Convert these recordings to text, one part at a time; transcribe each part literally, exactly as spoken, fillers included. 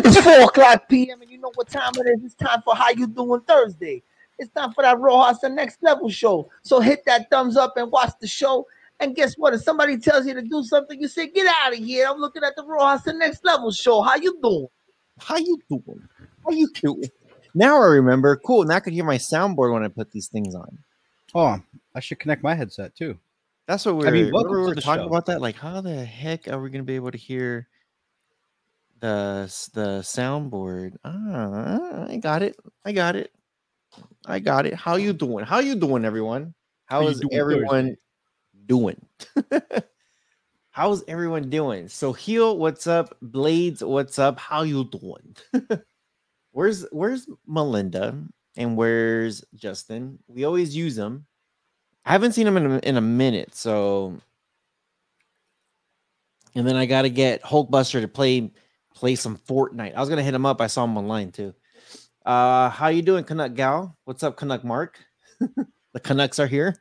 It's four o'clock p m and you know what time it is. It's time for How You Doing Thursday. It's time for that Rojas the Next Level show. So hit that thumbs up and watch the show. And guess what? If somebody tells you to do something, you say, get out of here. I'm looking at the Rojas the Next Level show. How you doing? How you doing? How you doing? Now I remember. Cool. Now I could hear my soundboard when I put these things on. Oh, I should connect my headset too. That's what we were, I mean, welcome we to were the talking show. about. That, like, how the heck are we going to be able to hear the the soundboard? Ah, I got it. I got it. I got it. How you doing? How you doing, everyone? How, How you is doing everyone Thursday? doing? How's everyone doing? So, Heel, what's up? Blades, what's up? How you doing? where's Where's Melinda and where's Justin? We always use them. I haven't seen them in a, in a minute, so. And then I got to get Hulkbuster to play play some Fortnite. I was gonna hit him up. I saw him online too. Uh, how you doing, Canuck Gal? What's up, Canuck Mark? The Canucks are here.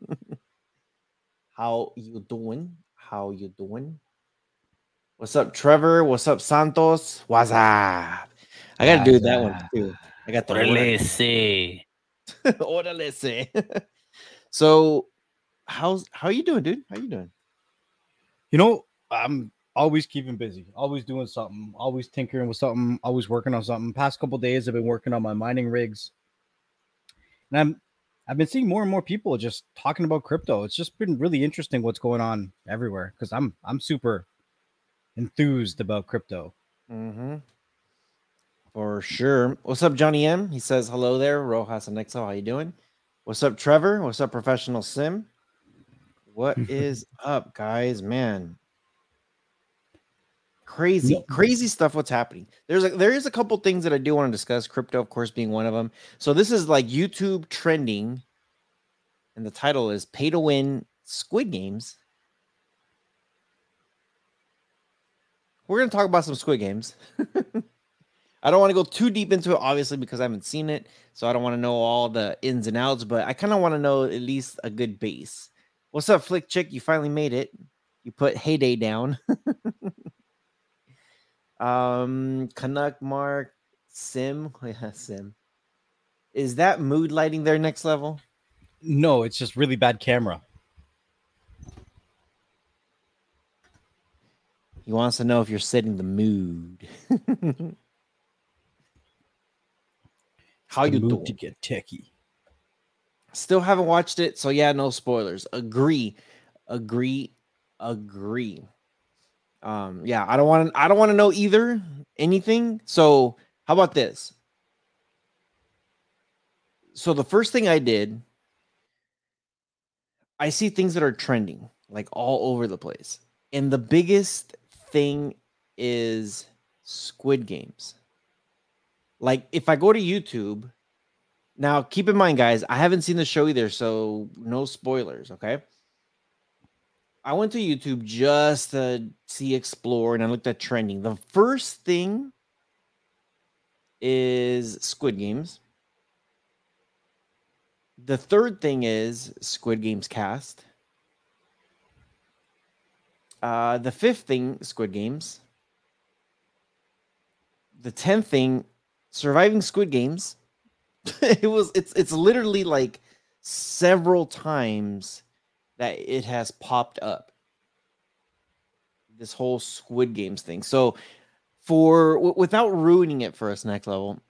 How you doing? How you doing? What's up, Trevor? What's up, Santos? What's up? I got to do that one too. I got the Orale. Orale se. So, how's how you doing, dude? How you doing? You know, I'm always keeping busy, always doing something, always tinkering with something, always working on something. Past couple days, I've been working on my mining rigs, and I'm I've been seeing more and more people just talking about crypto. It's just been really interesting what's going on everywhere because I'm I'm super enthused about crypto. Mm-hmm. For sure. What's up, Johnny M? He says hello there. Rojas and Nexo, how you doing? What's up, Trevor? What's up, Professional Sim? What is up, guys? Man, crazy, No. crazy stuff. What's happening? There's a, there is a couple things that I do want to discuss. Crypto, of course, being one of them. So this is like YouTube trending, and the title is "Pay to Win Squid Games." We're gonna talk about some Squid Games. I don't want to go too deep into it, obviously, because I haven't seen it, so I don't want to know all the ins and outs. But I kind of want to know at least a good base. What's up, Flick Chick? You finally made it. You put Heyday down. um, Canuck Mark Sim. Yeah, Sim. Is that mood lighting their next level? No, it's just really bad camera. He wants to know if you're setting the mood. How the you mood doing? to get techie. Still haven't watched it, so yeah, no spoilers. Agree, agree, agree. Um, yeah, I don't want to. I don't want to know either anything. So how about this? So the first thing I did, I see things that are trending like all over the place, and the biggest thing is Squid Games. Like if I go to YouTube. Now, keep in mind, guys, I haven't seen the show either, so no spoilers, okay? I went to YouTube just to see Explore, and I looked at trending. The first thing is Squid Games. The third thing is Squid Games cast. Uh, the fifth thing, Squid Games. The tenth thing, Surviving Squid Games. it was it's it's literally like several times that it has popped up, this whole Squid Games thing. So for w- without ruining it for us, next level,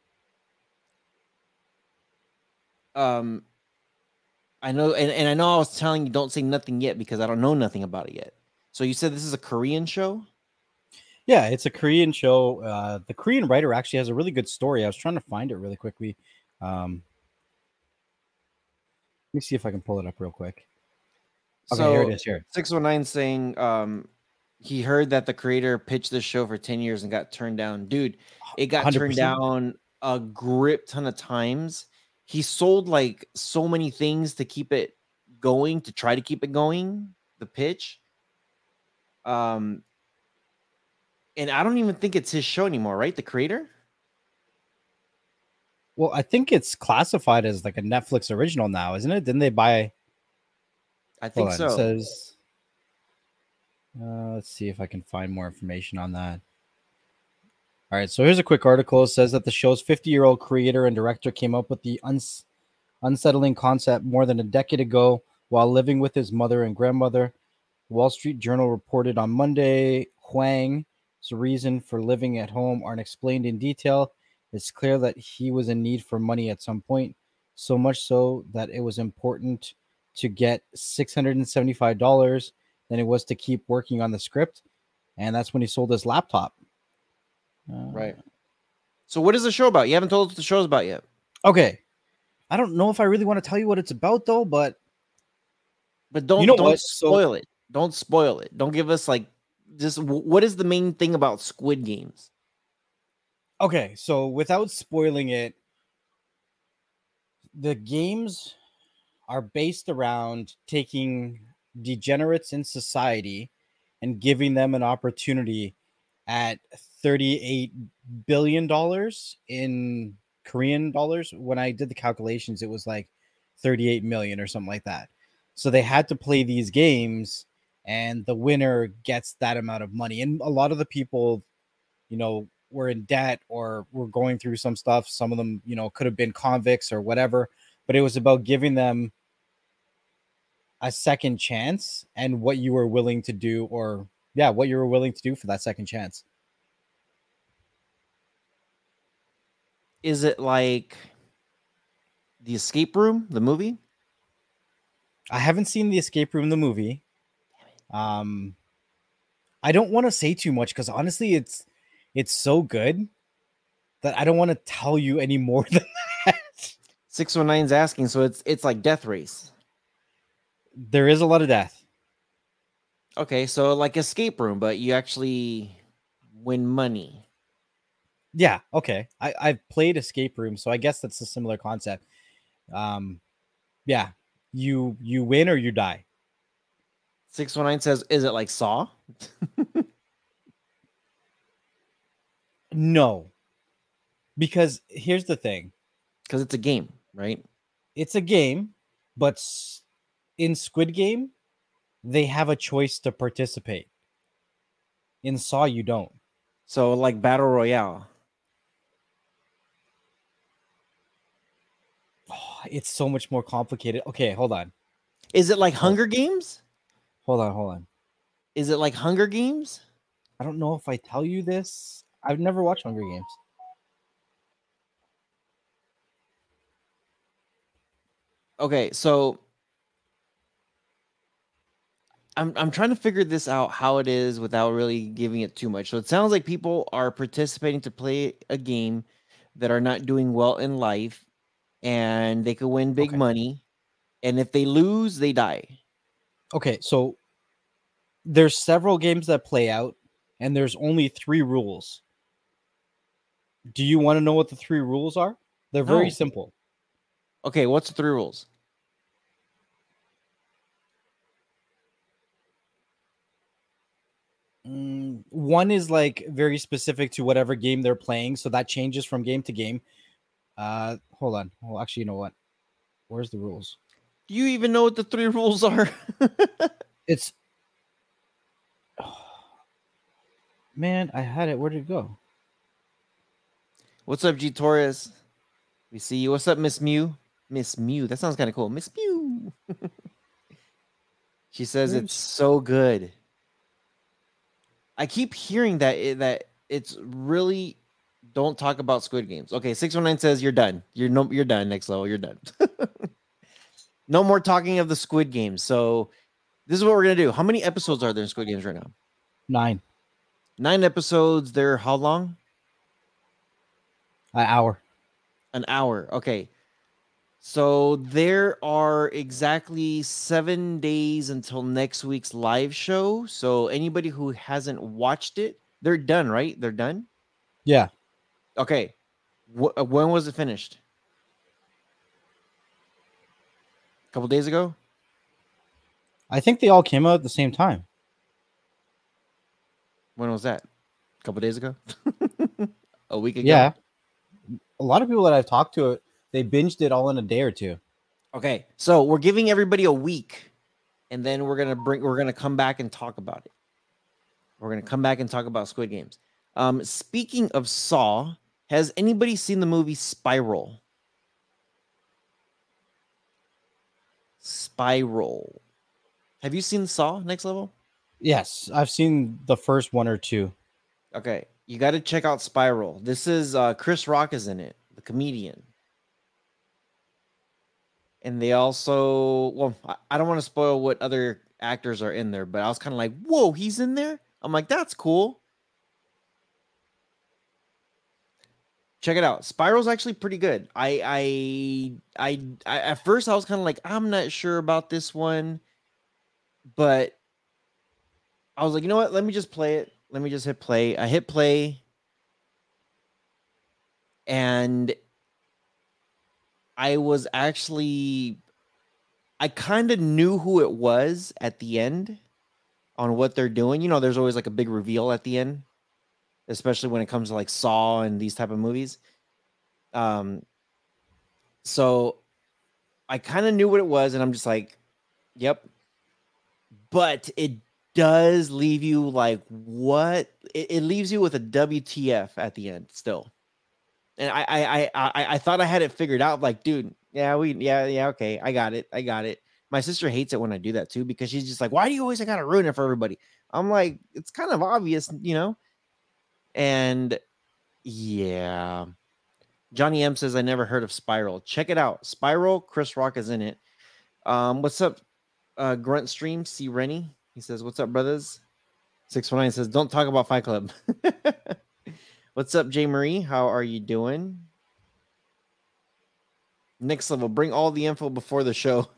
um I know and, and I know I was telling you don't say nothing yet because I don't know nothing about it yet. So you said this is a Korean show? Yeah, it's a Korean show. Uh, the Korean writer actually has a really good story. I was trying to find it really quickly. Um, let me see if I can pull it up real quick. Okay, So here it is. Here, six one nine saying um he heard that the creator pitched this show for ten years and got turned down. Dude, it got one hundred turned percent. down a grip ton of times. He sold like so many things to keep it going, to try to keep it going, the pitch. Um and I don't even think it's his show anymore, right? The creator? Well, I think it's classified as like a Netflix original now, isn't it? Didn't they buy? I think Hold on, so. it says. Uh, let's see if I can find more information on that. All right, so here's a quick article. It says that the show's fifty-year-old creator and director came up with the uns- unsettling concept more than a decade ago while living with his mother and grandmother. Wall Street Journal reported on Monday Huang's reason for living at home aren't explained in detail. It's clear that he was in need for money at some point, so much so that it was important to get six hundred seventy-five dollars than it was to keep working on the script. And that's when he sold his laptop. Uh, Right. So what is the show about? You haven't told us what the show's about yet. Okay. I don't know if I really want to tell you what it's about, though, but But don't You know don't what? So- spoil it. Don't spoil it. Don't give us like just w- what is the main thing about Squid Games? okay. So without spoiling it, the games are based around taking degenerates in society and giving them an opportunity at thirty-eight billion dollars in Korean dollars. When I did the calculations, it was like thirty-eight million or something like that. So they had to play these games, and the winner gets that amount of money. And a lot of the people, you know, were in debt or were going through some stuff. Some of them, you know, could have been convicts or whatever, but it was about giving them a second chance and what you were willing to do, or yeah, what you were willing to do for that second chance. Is it like The Escape Room, the movie? I haven't seen the Escape Room, the movie. Um, I don't want to say too much because honestly, it's it's so good that I don't want to tell you any more than that. six one nine's asking, so it's it's like Death Race. There is a lot of death. Okay, so like Escape Room, but you actually win money. Yeah, okay. I, I've played Escape Room, so I guess that's a similar concept. Um, yeah, you you win or you die. six one nine says, is it like Saw? No, because here's the thing: Because it's a game, right? it's a game, but s- in Squid Game, they have a choice to participate. In Saw, you don't. So like Battle Royale. Oh, it's so much more complicated. Okay, hold on, Is it like Hunger Games? hold on, hold on. Is it like Hunger Games? I don't know if I tell you this. I've never watched Hunger Games. Okay, so I'm I'm trying to figure this out how it is without really giving it too much. So it sounds like people are participating to play a game that are not doing well in life, and they could win big Okay. money, and if they lose, they die. Okay, so there's several games that play out, and there's only three rules. Do you want to know what the three rules are? They're very No. simple. Okay, what's the three rules? Mm, one is like very specific to whatever game they're playing, so that changes from game to game. Uh, hold on. Well, actually, you know what? Where's the rules? Do you even know what the three rules are? It's man, I had it. Where did it go? What's up, G Torres? We see you. What's up, Miss Mew? Miss Mew. That sounds kind of cool. Miss Mew. She says Where's- it's so good. I keep hearing that it, that it's really don't talk about Squid Games. Okay, six one nine says you're done. You're no you're done. Next level, you're done. No more talking of the Squid Games. So this is what we're gonna do. How many episodes are there in Squid Games right now? Nine. Nine episodes. They're how long? An hour. An hour. Okay. So there are exactly seven days until next week's live show. So anybody who hasn't watched it, they're done, right? They're done. Yeah. Okay. Wh- uh, when was it finished? A couple days ago? I think they all came out at the same time. When was that? A couple days ago? A week ago? Yeah. A lot of people that I've talked to, they binged it all in a day or two. Okay. So we're giving everybody a week, and then we're gonna bring we're gonna come back and talk about it. We're gonna come back and talk about Squid Games. Um, speaking of Saw, has anybody seen the movie Spiral? Spiral. Have you seen Saw Next Level? Yes, I've seen the first one or two. Okay, you got to check out Spiral. This is uh, Chris Rock is in it, the comedian. And they also, well, I, I don't want to spoil what other actors are in there, but I was kind of like, whoa, he's in there? I'm like, that's cool. Check it out. Spiral's actually pretty good. I, I, I, I at first I was kind of like, I'm not sure about this one, but I was like, you know what? Let me just play it. Let me just hit play. I hit play, and I was actually, I kind of knew who it was at the end on what they're doing. You know, there's always like a big reveal at the end, especially when it comes to like Saw and these type of movies. Um, so I kind of knew what it was, and I'm just like, yep. But it does leave you like, what? It, it leaves you with a W T F at the end still. And I, I, I, I, I thought I had it figured out. Like, dude, yeah, we, yeah, yeah, okay, I got it, I got it. My sister hates it when I do that too, because she's just like, why do you always gotta ruin it for everybody? I'm like, it's kind of obvious, you know? And yeah. Johnny M says, I never heard of Spiral. Check it out. Spiral, Chris Rock is in it. Um, what's up, uh, Grunt Stream? C. Rennie. He says, what's up, brothers? six one nine says, don't talk about Fight Club. What's up, J. Marie? How are you doing? Next Level, bring all the info before the show.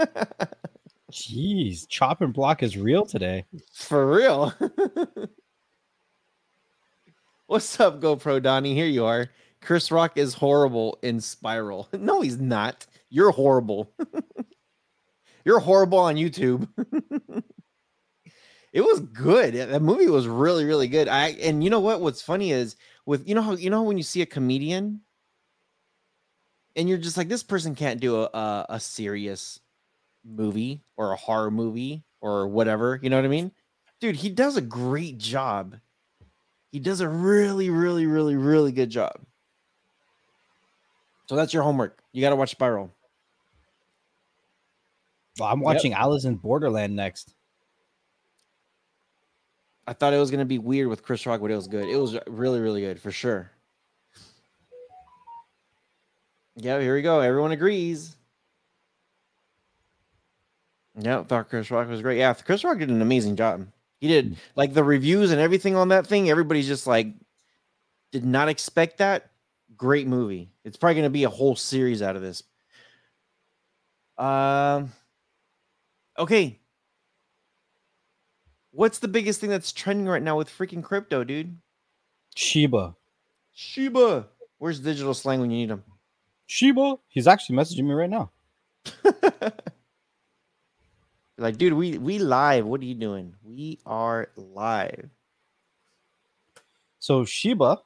Jeez, chop and block is real today. For real. What's up, GoPro Donnie? Here you are. Chris Rock is horrible in Spiral. No, he's not. You're horrible. You're horrible on YouTube. It was good. That movie was really, really good. I and you know what? What's funny is with you know how you know when you see a comedian and you're just like, this person can't do a, a, a serious movie or a horror movie or whatever. You know what I mean? Dude, he does a great job. He does a really, really, really, really good job. So that's your homework. You got to watch Spiral. Well, I'm watching yep. Alice in Borderland next. I thought it was going to be weird with Chris Rock, but it was good. It was really, really good for sure. Yeah, here we go. Everyone agrees. Yeah, thought Chris Rock was great. Yeah, Chris Rock did an amazing job. He did like the reviews and everything on that thing. Everybody's just like, did not expect that. Great movie. It's probably going to be a whole series out of this. Um. Okay. What's the biggest thing that's trending right now with freaking crypto, dude? Shiba. Shiba. Where's Digital Slang when you need him? Shiba. He's actually messaging me right now. Like, dude, we we live. What are you doing? We are live. So Shiba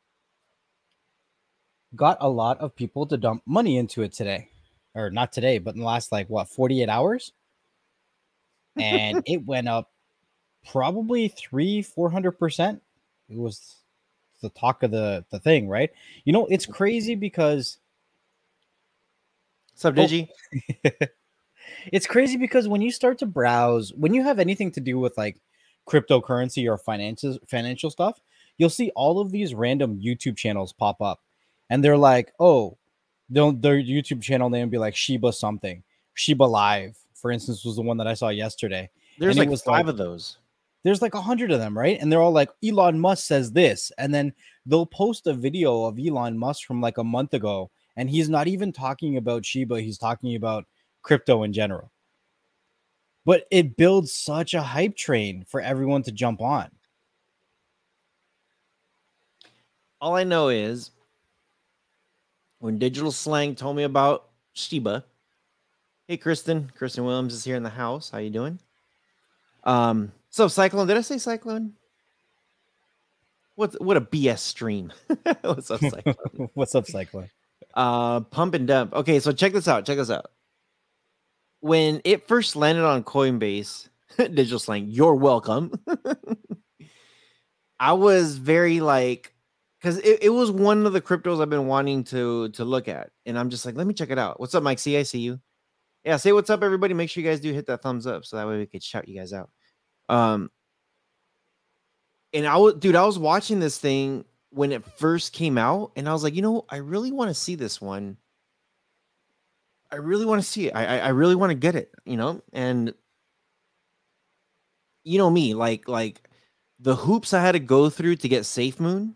got a lot of people to dump money into it today. Or not today, but in the last, like, what, forty-eight hours? And it went up probably three, four hundred percent. It was the talk of the, the thing, right? You know, it's crazy because what's up, Digi? Oh, it's crazy because when you start to browse, when you have anything to do with like cryptocurrency or finances, financial stuff, you'll see all of these random YouTube channels pop up, and they're like, oh, they'll, their YouTube channel name be like Shiba something, Shiba Live, for instance, was the one that I saw yesterday. There's and like it was five like, of those. There's like a hundred of them, right? And they're all like, Elon Musk says this, and then they'll post a video of Elon Musk from like a month ago, and he's not even talking about Shiba, he's talking about crypto in general. But it builds such a hype train for everyone to jump on. All I know is when Digital Slang told me about Shiba. Hey, Kristen. Kristen Williams is here in the house. How you doing? Um, so Cyclone, did I say Cyclone? What what a B S stream. What's up, Cyclone? What's up, Cyclone? Uh, pump and dump. Okay, so check this out. Check this out. When it first landed on Coinbase, Digital Slang, you're welcome. I was very like, because it, it was one of the cryptos I've been wanting to to look at, and I'm just like, let me check it out. What's up, Mike? See, I see you. Yeah, say what's up, everybody. Make sure you guys do hit that thumbs up so that way we could shout you guys out. Um, and I was, dude, I was watching this thing when it first came out, and I was like, you know, I really want to see this one. I really want to see it. I, I I really want to get it, you know, and you know me, like like the hoops I had to go through to get SafeMoon.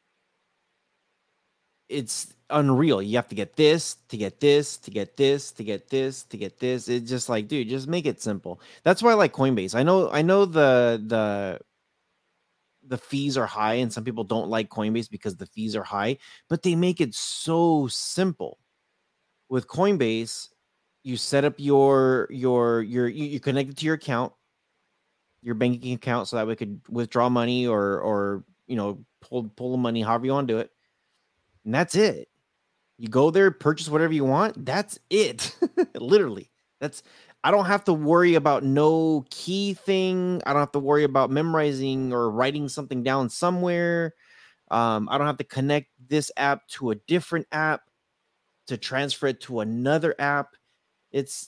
It's unreal. You have to get this, to get this, to get this, to get this, to get this. It's just like, dude, just make it simple. That's why I like Coinbase. I know, I know the the the fees are high, and some people don't like Coinbase because the fees are high, but they make it so simple. With Coinbase, you set up your your your you, you connect it to your account, your banking account, so that we could withdraw money or or you know pull pull the money however you want to do it. And that's it. You go there, purchase whatever you want. That's it. Literally. That's I don't have to worry about no key thing. I don't have to worry about memorizing or writing something down somewhere. Um, I don't have to connect this app to a different app to transfer it to another app. It's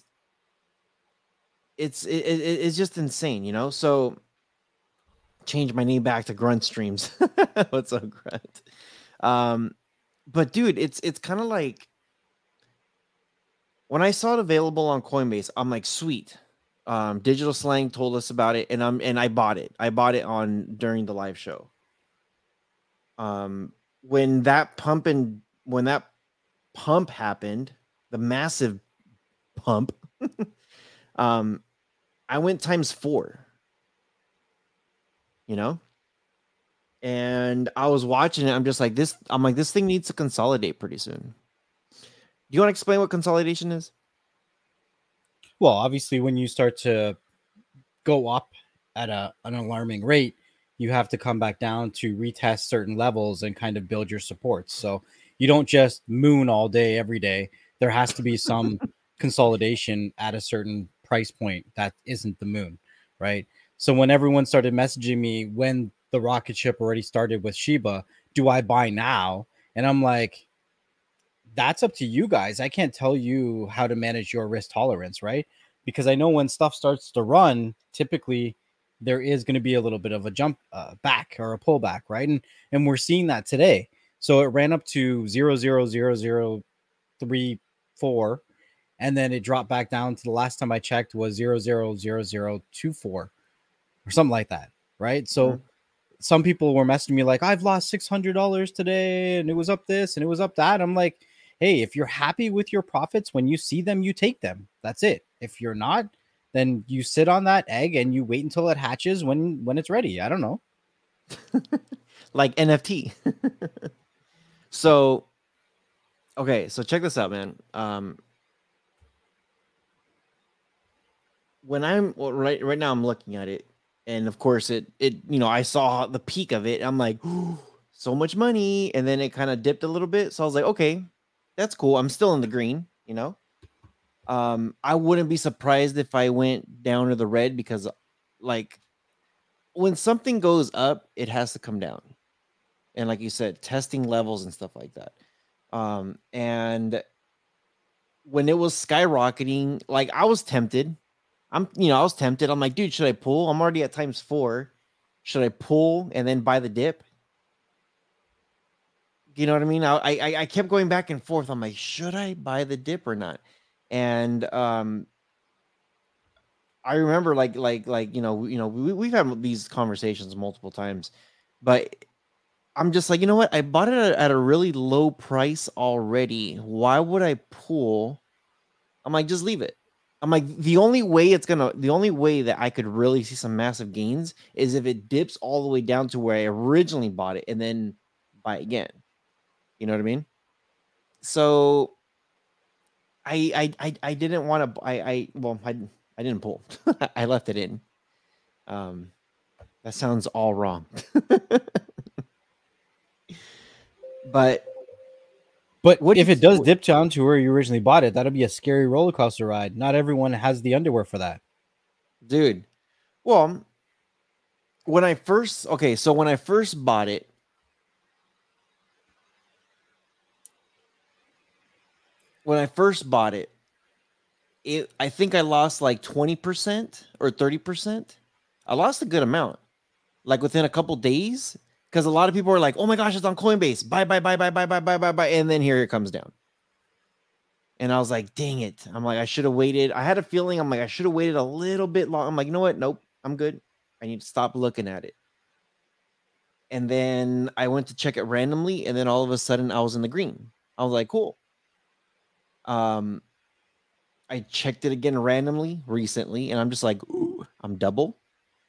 it's it, it, it's just insane, you know. So change my name back to Grunt Streams. What's up, Grunt? Um, But dude, it's it's kind of like when I saw it available on Coinbase, I'm like, sweet. Um, Digital Slang told us about it, and I'm and I bought it. I bought it on during the live show. Um, when that pump and when that pump happened, the massive pump, um, I went times four. You know. And I was watching it. I'm just like this. I'm like, this thing needs to consolidate pretty soon. Do you want to explain what consolidation is? Well, obviously, when you start to go up at a, an alarming rate, you have to come back down to retest certain levels and kind of build your supports. So you don't just moon all day, every day. There has to be some consolidation at a certain price point that isn't the moon, right? So when everyone started messaging me when the rocket ship already started with Shiba, do I buy now? And I'm like, that's up to you guys. I can't tell you how to manage your risk tolerance, right? Because I know when stuff starts to run, typically there is going to be a little bit of a jump uh, back or a pullback, right? And and we're seeing that today. So it ran up to zero zero zero zero three four, and then it dropped back down to the last time I checked was zero zero zero zero two four or something like that, right? So mm-hmm. Some people were messaging me like, I've lost six hundred dollars today, and it was up this and it was up that. I'm like, hey, if you're happy with your profits, when you see them, you take them. That's it. If you're not, then you sit on that egg and you wait until it hatches when, when it's ready. I don't know. Like N F T. So, okay, so check this out, man. Um, when I'm well, right right now, I'm looking at it. And of course, it, it you know, I saw the peak of it. I'm like, ooh, so much money. And then it kind of dipped a little bit. So I was like, okay, that's cool. I'm still in the green, you know. Um, I wouldn't be surprised if I went down to the red because, like, when something goes up, it has to come down. And like you said, testing levels and stuff like that. Um, and when it was skyrocketing, like, I was tempted. I'm, you know, I was tempted. I'm like, dude, should I pull? I'm already at times four. Should I pull and then buy the dip? You know what I mean? I, I, I kept going back and forth. I'm like, should I buy the dip or not? And um, I remember, like, like, like, you know, you know, we, we've had these conversations multiple times, but I'm just like, you know what? I bought it at a really low price already. Why would I pull? I'm like, just leave it. I'm like, the only way it's gonna, the only way that I could really see some massive gains is if it dips all the way down to where I originally bought it and then buy it again. You know what I mean? So I I I, I didn't want to. I I well I I didn't pull. I left it in. Um, that sounds all wrong. But. But what if it does dip down to where you originally bought it, that'll be a scary roller coaster ride. Not everyone has the underwear for that. Dude. Well, when I first okay, so when I first bought it, when I first bought it, it I think I lost like twenty percent or thirty percent. I lost a good amount, like within a couple days, because a lot of people are like, "Oh my gosh, it's on Coinbase! Buy, buy, buy, buy, buy, buy, buy, buy, buy," and then here it comes down. And I was like, "Dang it!" I'm like, I should have waited. I had a feeling. I'm like, I should have waited a little bit long. I'm like, you know what? Nope, I'm good. I need to stop looking at it. And then I went to check it randomly, and then all of a sudden I was in the green. I was like, cool. Um, I checked it again randomly recently, and I'm just like, ooh, I'm double.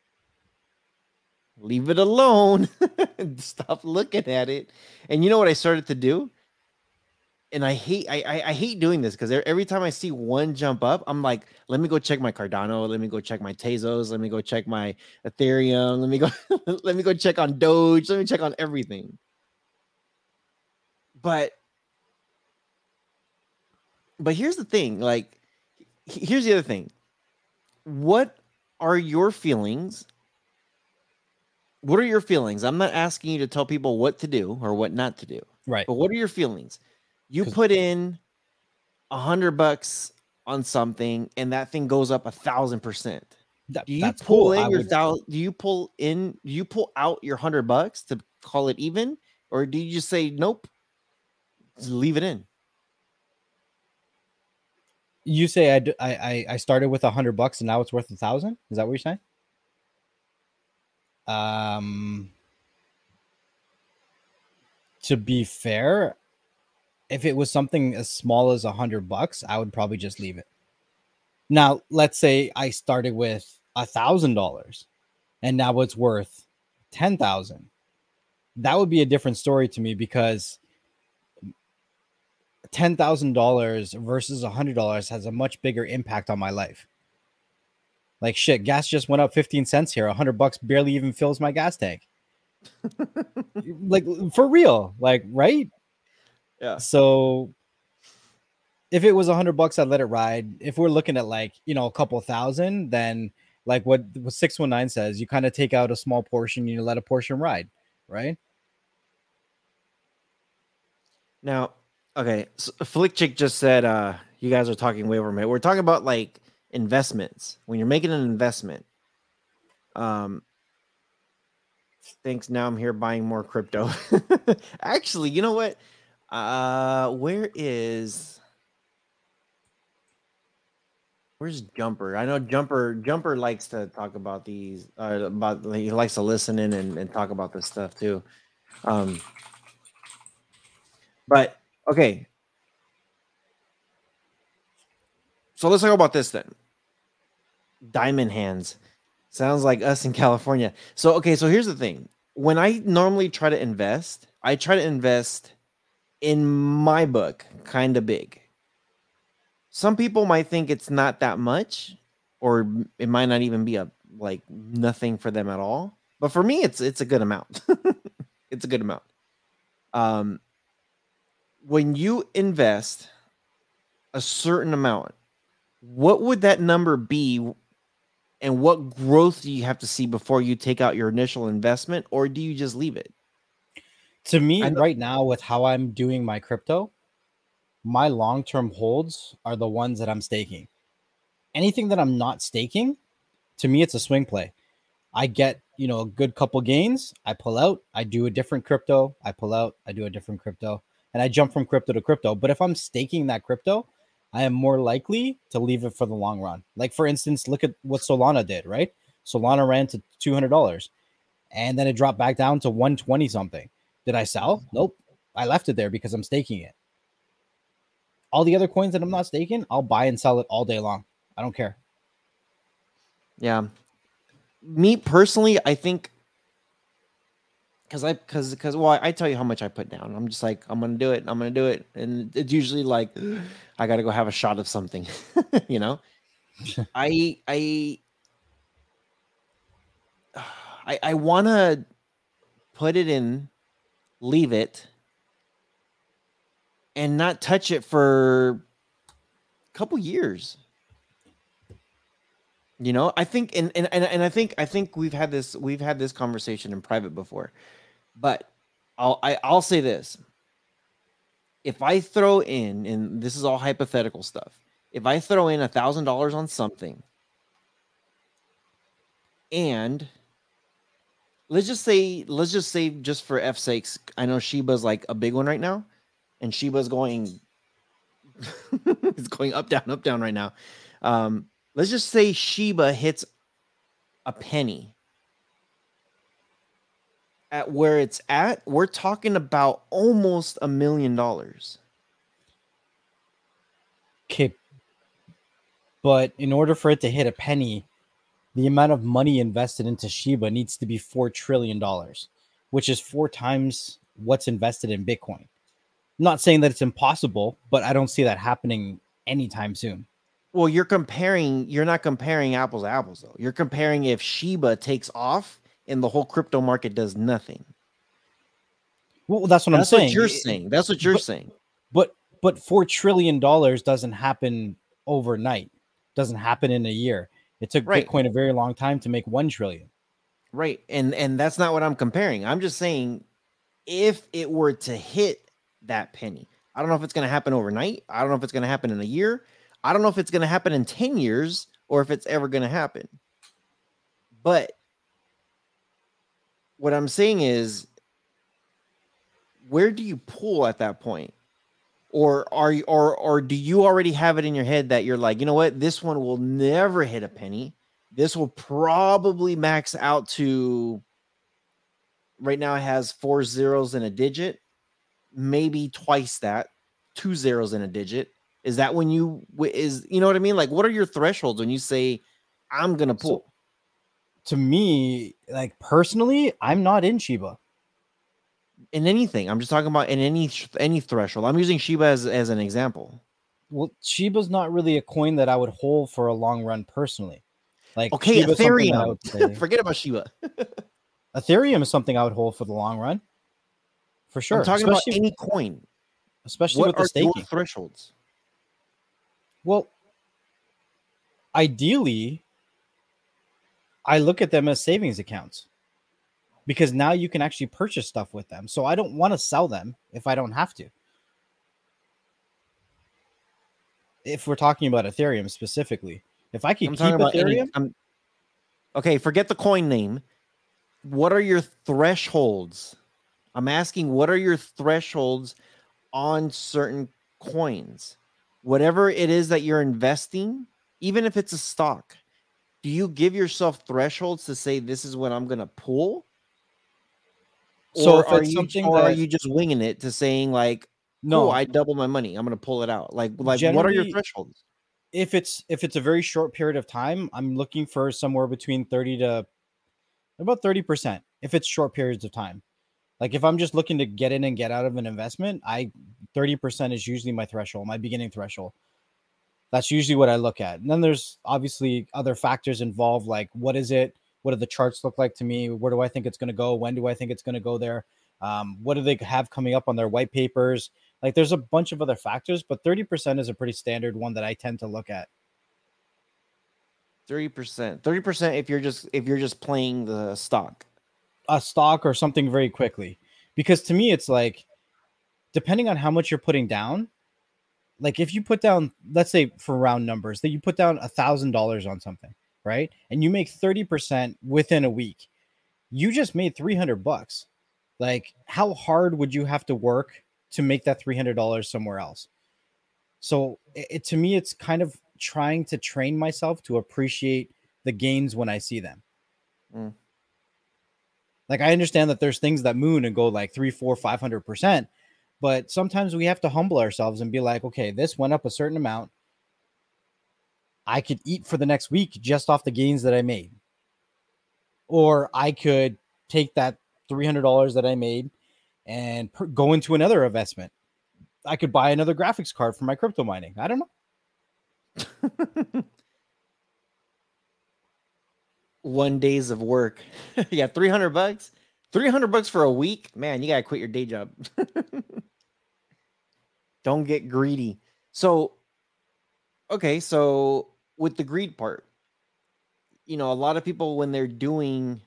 Leave it alone. Stop looking at it. And you know what I started to do? And I hate I I, I hate doing this because every time I see one jump up, I'm like, let me go check my Cardano, let me go check my Tezos, let me go check my Ethereum, let me go let me go check on Doge, let me check on everything. But but here's the thing, like here's the other thing. What are your feelings? What are your feelings? I'm not asking you to tell people what to do or what not to do. Right. But what are your feelings? You put in a hundred bucks on something and that thing goes up a thousand percent. That, do you that's pull cool. in I your would, thou, do you pull in do you pull out your hundred bucks to call it even, or do you just say nope, just leave it in? You say I, d- I, I- I started with a hundred bucks and now it's worth a thousand. Is that what you're saying? Um, to be fair, if it was something as small as a hundred bucks, I would probably just leave it. Now, let's say I started with a thousand dollars and now it's worth ten thousand. That would be a different story to me because ten thousand dollars versus a hundred dollars has a much bigger impact on my life. Like shit, gas just went up fifteen cents here. A hundred bucks barely even fills my gas tank. Like for real, like right? Yeah. So if it was a hundred bucks, I'd let it ride. If we're looking at like, you know, a couple thousand, then like what, what six one nine says, you kind of take out a small portion, you let a portion ride, right? Now, okay, so Flick Chick just said uh you guys are talking way over me. We're talking about like investments. When you're making an investment, um thanks, now I'm here buying more crypto. Actually, you know what? Uh where is where's Jumper? I know Jumper Jumper likes to talk about these uh about he likes to listen in and, and talk about this stuff too. Um but okay. So let's talk about this then. Diamond hands. Sounds like us in California. So okay, so here's the thing. When I normally try to invest, I try to invest in my book kind of big. Some people might think it's not that much, or it might not even be a like nothing for them at all. But for me, it's it's a good amount. It's a good amount. Um, when you invest a certain amount, what would that number be? And what growth do you have to see before you take out your initial investment, or do you just leave it? To me, I know, right now, with how I'm doing my crypto, my long-term holds are the ones that I'm staking. Anything that I'm not staking, to me, it's a swing play. I get, you know, a good couple gains. I pull out, I do a different crypto. I pull out, I do a different crypto, and I jump from crypto to crypto. But if I'm staking that crypto, I am more likely to leave it for the long run. Like, for instance, look at what Solana did, right? Solana ran to two hundred dollars and then it dropped back down to one twenty something. Did I sell? Nope. I left it there because I'm staking it. All the other coins that I'm not staking, I'll buy and sell it all day long. I don't care. yeah. Me personally, I think because I because because well, I tell you how much I put down. I'm just like, I'm gonna do it. I'm gonna do it, and it's usually like I gotta go have a shot of something, you know. I I I I want to put it in, leave it, and not touch it for a couple years. You know, I think, and, and and and I think I think we've had this we've had this conversation in private before, but I'll I, I'll say this: if I throw in, and this is all hypothetical stuff, if I throw in a thousand dollars on something, and let's just say let's just say just for F's sakes, I know Shiba's like a big one right now, and Shiba's going it's going up down up down right now. Um, let's just say Shiba hits a penny at where it's at. We're talking about almost a million dollars. Okay, but in order for it to hit a penny, the amount of money invested into Shiba needs to be four trillion dollars, which is four times what's invested in Bitcoin. I'm not saying that it's impossible, but I don't see that happening anytime soon. Well, you're comparing, you're not comparing apples to apples, though. You're comparing if Shiba takes off and the whole crypto market does nothing. Well, that's what That's I'm what saying. you're It- saying. That's what you're but- saying. But but four trillion dollars doesn't happen overnight. Doesn't happen in a year. It took Right. Bitcoin a very long time to make one trillion. Right. And and that's not what I'm comparing. I'm just saying if it were to hit that penny, I don't know if it's going to happen overnight. I don't know if it's going to happen in a year. I don't know if it's going to happen in ten years or if it's ever going to happen. But what I'm saying is, where do you pull at that point? Or are you, or or do you already have it in your head that you're like, you know what, this one will never hit a penny. This will probably max out to, right now it has four zeros in a digit, maybe twice that, two zeros in a digit. Is that when you is you know what I mean? Like, what are your thresholds when you say I'm gonna pull? So, to me, like personally, I'm not in Shiba. In anything, I'm just talking about in any any threshold. I'm using Shiba as as an example. Well, Shiba's not really a coin that I would hold for a long run personally. Like Okay, Shiba's something that I Ethereum. would say. Forget about Shiba. Ethereum is something I would hold for the long run, for sure. I'm talking about especially any coin. especially What with the are your staking. thresholds? Well, ideally, I look at them as savings accounts because now you can actually purchase stuff with them. So I don't want to sell them if I don't have to. If we're talking about Ethereum specifically, if I could I'm keep talking about Ethereum, any. I'm, okay, forget the coin name. What are your thresholds? I'm asking, what are your thresholds on certain coins? Whatever it is that you're investing, even if it's a stock, do you give yourself thresholds to say this is what I'm going to pull? so Or if are it's you something or are that you just winging it to saying like, no, cool, I double my money, I'm going to pull it out? Like like what are your generally, thresholds? if it's if it's a very short period of time, I'm looking for somewhere between thirty to about thirty percent if it's short periods of time. Like if I'm just looking to get in and get out of an investment, I thirty percent is usually my threshold, my beginning threshold. That's usually what I look at. And then there's obviously other factors involved, like what is it? What do the charts look like to me? Where do I think it's going to go? When do I think it's going to go there? Um, what do they have coming up on their white papers? Like there's a bunch of other factors, but thirty percent is a pretty standard one that I tend to look at. thirty percent. thirty percent if you're just if you're just playing the stock. A stock or something very quickly. Because to me, it's like, depending on how much you're putting down, like if you put down, let's say for round numbers, that you put down a thousand dollars on something, right? And you make thirty percent within a week, you just made three hundred bucks. Like, how hard would you have to work to make that three hundred dollars somewhere else? So it, it to me, it's kind of trying to train myself to appreciate the gains when I see them. Mm. Like I understand that there's things that moon and go like three, four, five hundred percent, but sometimes we have to humble ourselves and be like, okay, this went up a certain amount. I could eat for the next week just off the gains that I made, or I could take that three hundred dollars that I made and per- go into another investment. I could buy another graphics card for my crypto mining. I don't know. One days of work. Yeah, three hundred bucks. three hundred bucks for a week? Man, you got to quit your day job. Don't get greedy. So, okay, so with the greed part, you know, a lot of people when they're doing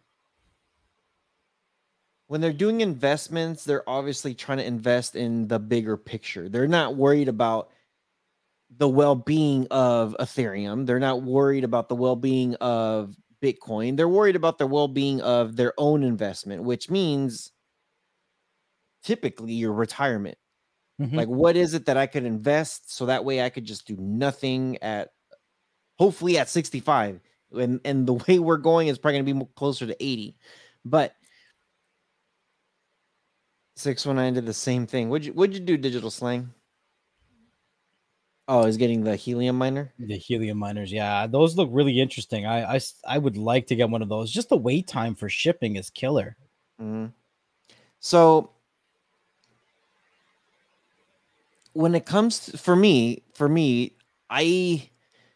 when they're doing investments, they're obviously trying to invest in the bigger picture. They're not worried about the well-being of Ethereum. They're not worried about the well-being of Bitcoin. They're worried about the well-being of their own investment, which means typically your retirement. Mhm. Like, what is it that I could invest so that way I could just do nothing at hopefully at sixty-five? And and the way we're going is probably going to be closer to eighty. But six one nine did the same thing. What'd you, what'd you do, Digital Slang? Oh, he's getting the helium miner? The helium miners, yeah, those look really interesting. I, I, s- I would like to get one of those. Just the wait time for shipping is killer. Mhm. So when it comes to, for me, for me, I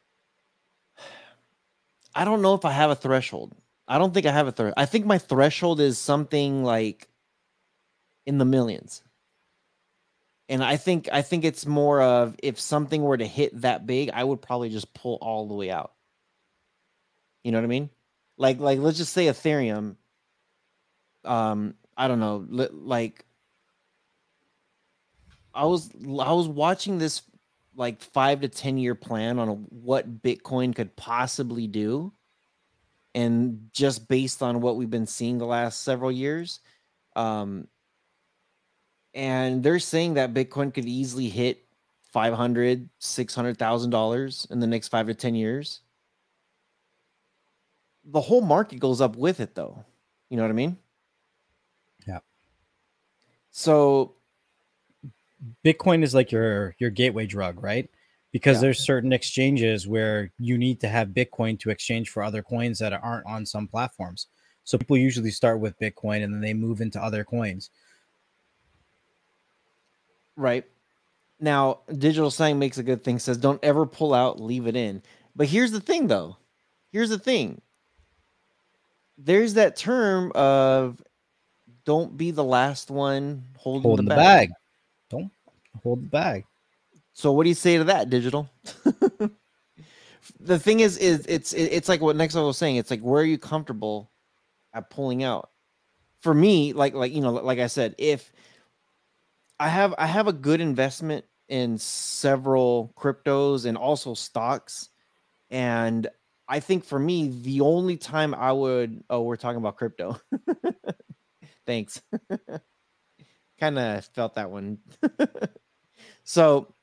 I don't know if I have a threshold. I don't think I have a threshold. I think my threshold is something like in the millions. And I think I think it's more of if something were to hit that big, I would probably just pull all the way out. You know what I mean? Like like let's just say Ethereum. Um, I don't know, li- like I was I was watching this like five to ten year plan on what Bitcoin could possibly do, and just based on what we've been seeing the last several years, um, and they're saying that Bitcoin could easily hit five hundred, six hundred thousand dollars in the next five to ten years. The whole market goes up with it, though. You know what I mean? Yeah. So Bitcoin is like your your gateway drug, right? Because Yeah. there's certain exchanges where you need to have Bitcoin to exchange for other coins that aren't on some platforms. So people usually start with Bitcoin and then they move into other coins. right now, Digital Sign makes a good thing. Says, "Don't ever pull out, leave it in." But here's the thing, though. Here's the thing. There's that term of don't be the last one holding, Holding the the bag. bag. Don't hold the bag. So what do you say to that, Digital? The thing is, is it's it's like what Next Level was saying. It's like, where are you comfortable at pulling out? For me, like like you know, like I said, if I have I have a good investment in several cryptos and also stocks, and I think for me, the only time I would oh, we're talking about crypto. Thanks. Kind of felt that one. So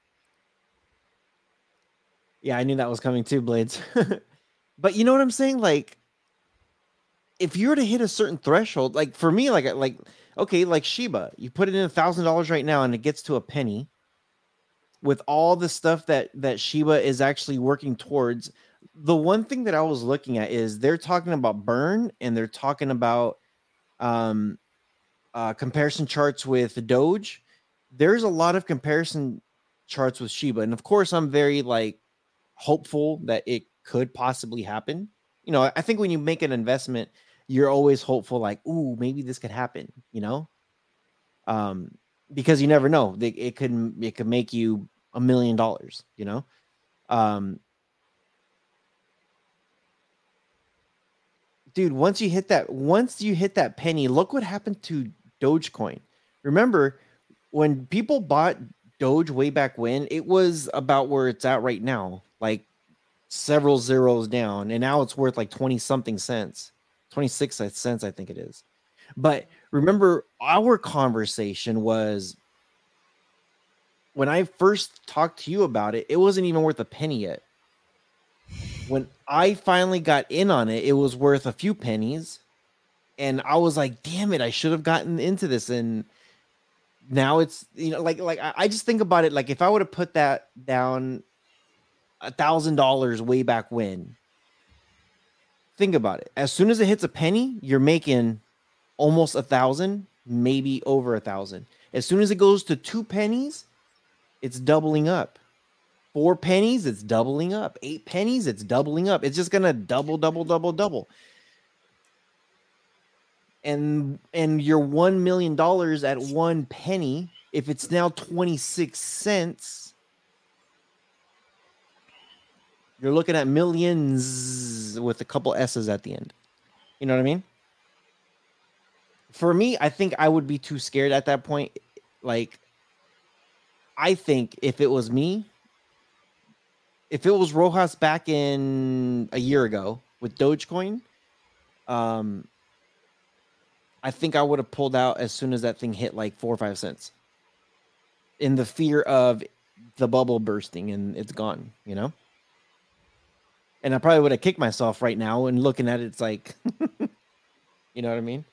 yeah, I knew that was coming too, Blades. But you know what I'm saying? Like, if you were to hit a certain threshold, like for me, like like okay, like Shiba, you put it in a thousand dollars right now, and it gets to a penny. With all the stuff that that Shiba is actually working towards, the one thing that I was looking at is they're talking about burn, and they're talking about um uh comparison charts with Doge. There's a lot of comparison charts with Shiba, and of course, I'm very like hopeful that it could possibly happen. You know, I think when you make an investment, you're always hopeful, like, ooh, maybe this could happen, you know? Um, because you never know. It, it could it could make you a million dollars, you know? Um dude, once you hit that, once you hit that penny, look what happened to Dogecoin. Remember, when people bought Doge way back when, it was about where it's at right now. Like several zeros down, and now it's worth like twenty something cents, twenty-six cents, I think it is. But remember, our conversation was when I first talked to you about it, it wasn't even worth a penny yet. When I finally got in on it, it was worth a few pennies, and I was like, damn it, I should have gotten into this. And now it's, you know, like like I, I just think about it, like if I would have put that down a thousand dollars way back when, think about it. As soon as it hits a penny, you're making almost a thousand, maybe over a thousand. As soon as it goes to two pennies, it's doubling up. Four pennies, it's doubling up. Eight pennies, it's doubling up. It's just gonna double, double, double, double. And and your one million dollars at one penny, if it's now twenty-six cents, You're looking at millions with a couple S's at the end. You know what I mean? For me, I think I would be too scared at that point. Like, I think if it was me, if it was Rojas back in a year ago with Dogecoin, um, I think I would have pulled out as soon as that thing hit like four or five cents, in the fear of the bubble bursting and it's gone, you know? And I probably would have kicked myself right now and looking at it, it's like, you know what I mean?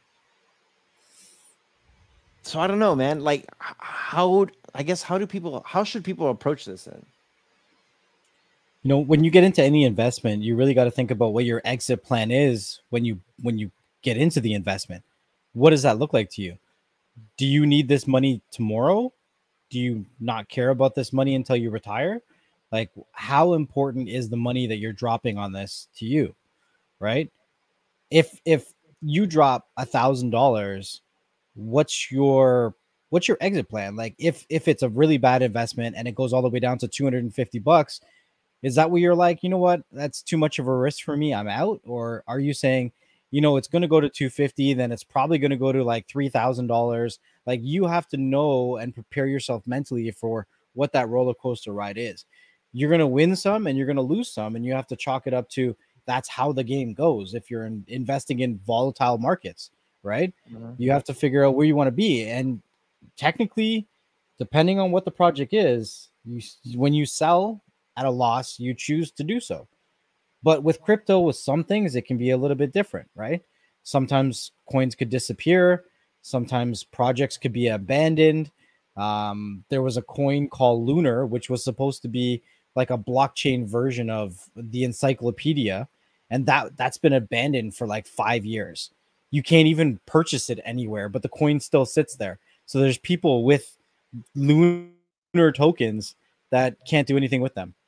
So I don't know, man. Like, how, I guess, how do people, how should people approach this then? You know, when you get into any investment, you really got to think about what your exit plan is when you when you get into the investment. What does that look like to you? Do you need this money tomorrow? Do you not care about this money until you retire? Like, how important is the money that you're dropping on this to you, right? If if you drop a thousand dollars, what's your what's your exit plan? Like, if if it's a really bad investment and it goes all the way down to two hundred fifty bucks, is that where you're like, you know what, that's too much of a risk for me, I'm out? Or are you saying, you know, it's going to go to two fifty, then it's probably going to go to like three thousand dollars? Like, you have to know and prepare yourself mentally for what that roller coaster ride is. You're going to win some and you're going to lose some, and you have to chalk it up to that's how the game goes. If you're in, investing in volatile markets, right? Mm-hmm. You have to figure out where you want to be. And technically, depending on what the project is, you when you sell at a loss, you choose to do so. But with crypto, with some things, it can be a little bit different, right? Sometimes coins could disappear. Sometimes projects could be abandoned. Um, there was a coin called Lunar, which was supposed to be like a blockchain version of the encyclopedia, and that that's been abandoned for like five years. You can't even purchase it anywhere, but the coin still sits there. So there's people with Lunar tokens that can't do anything with them.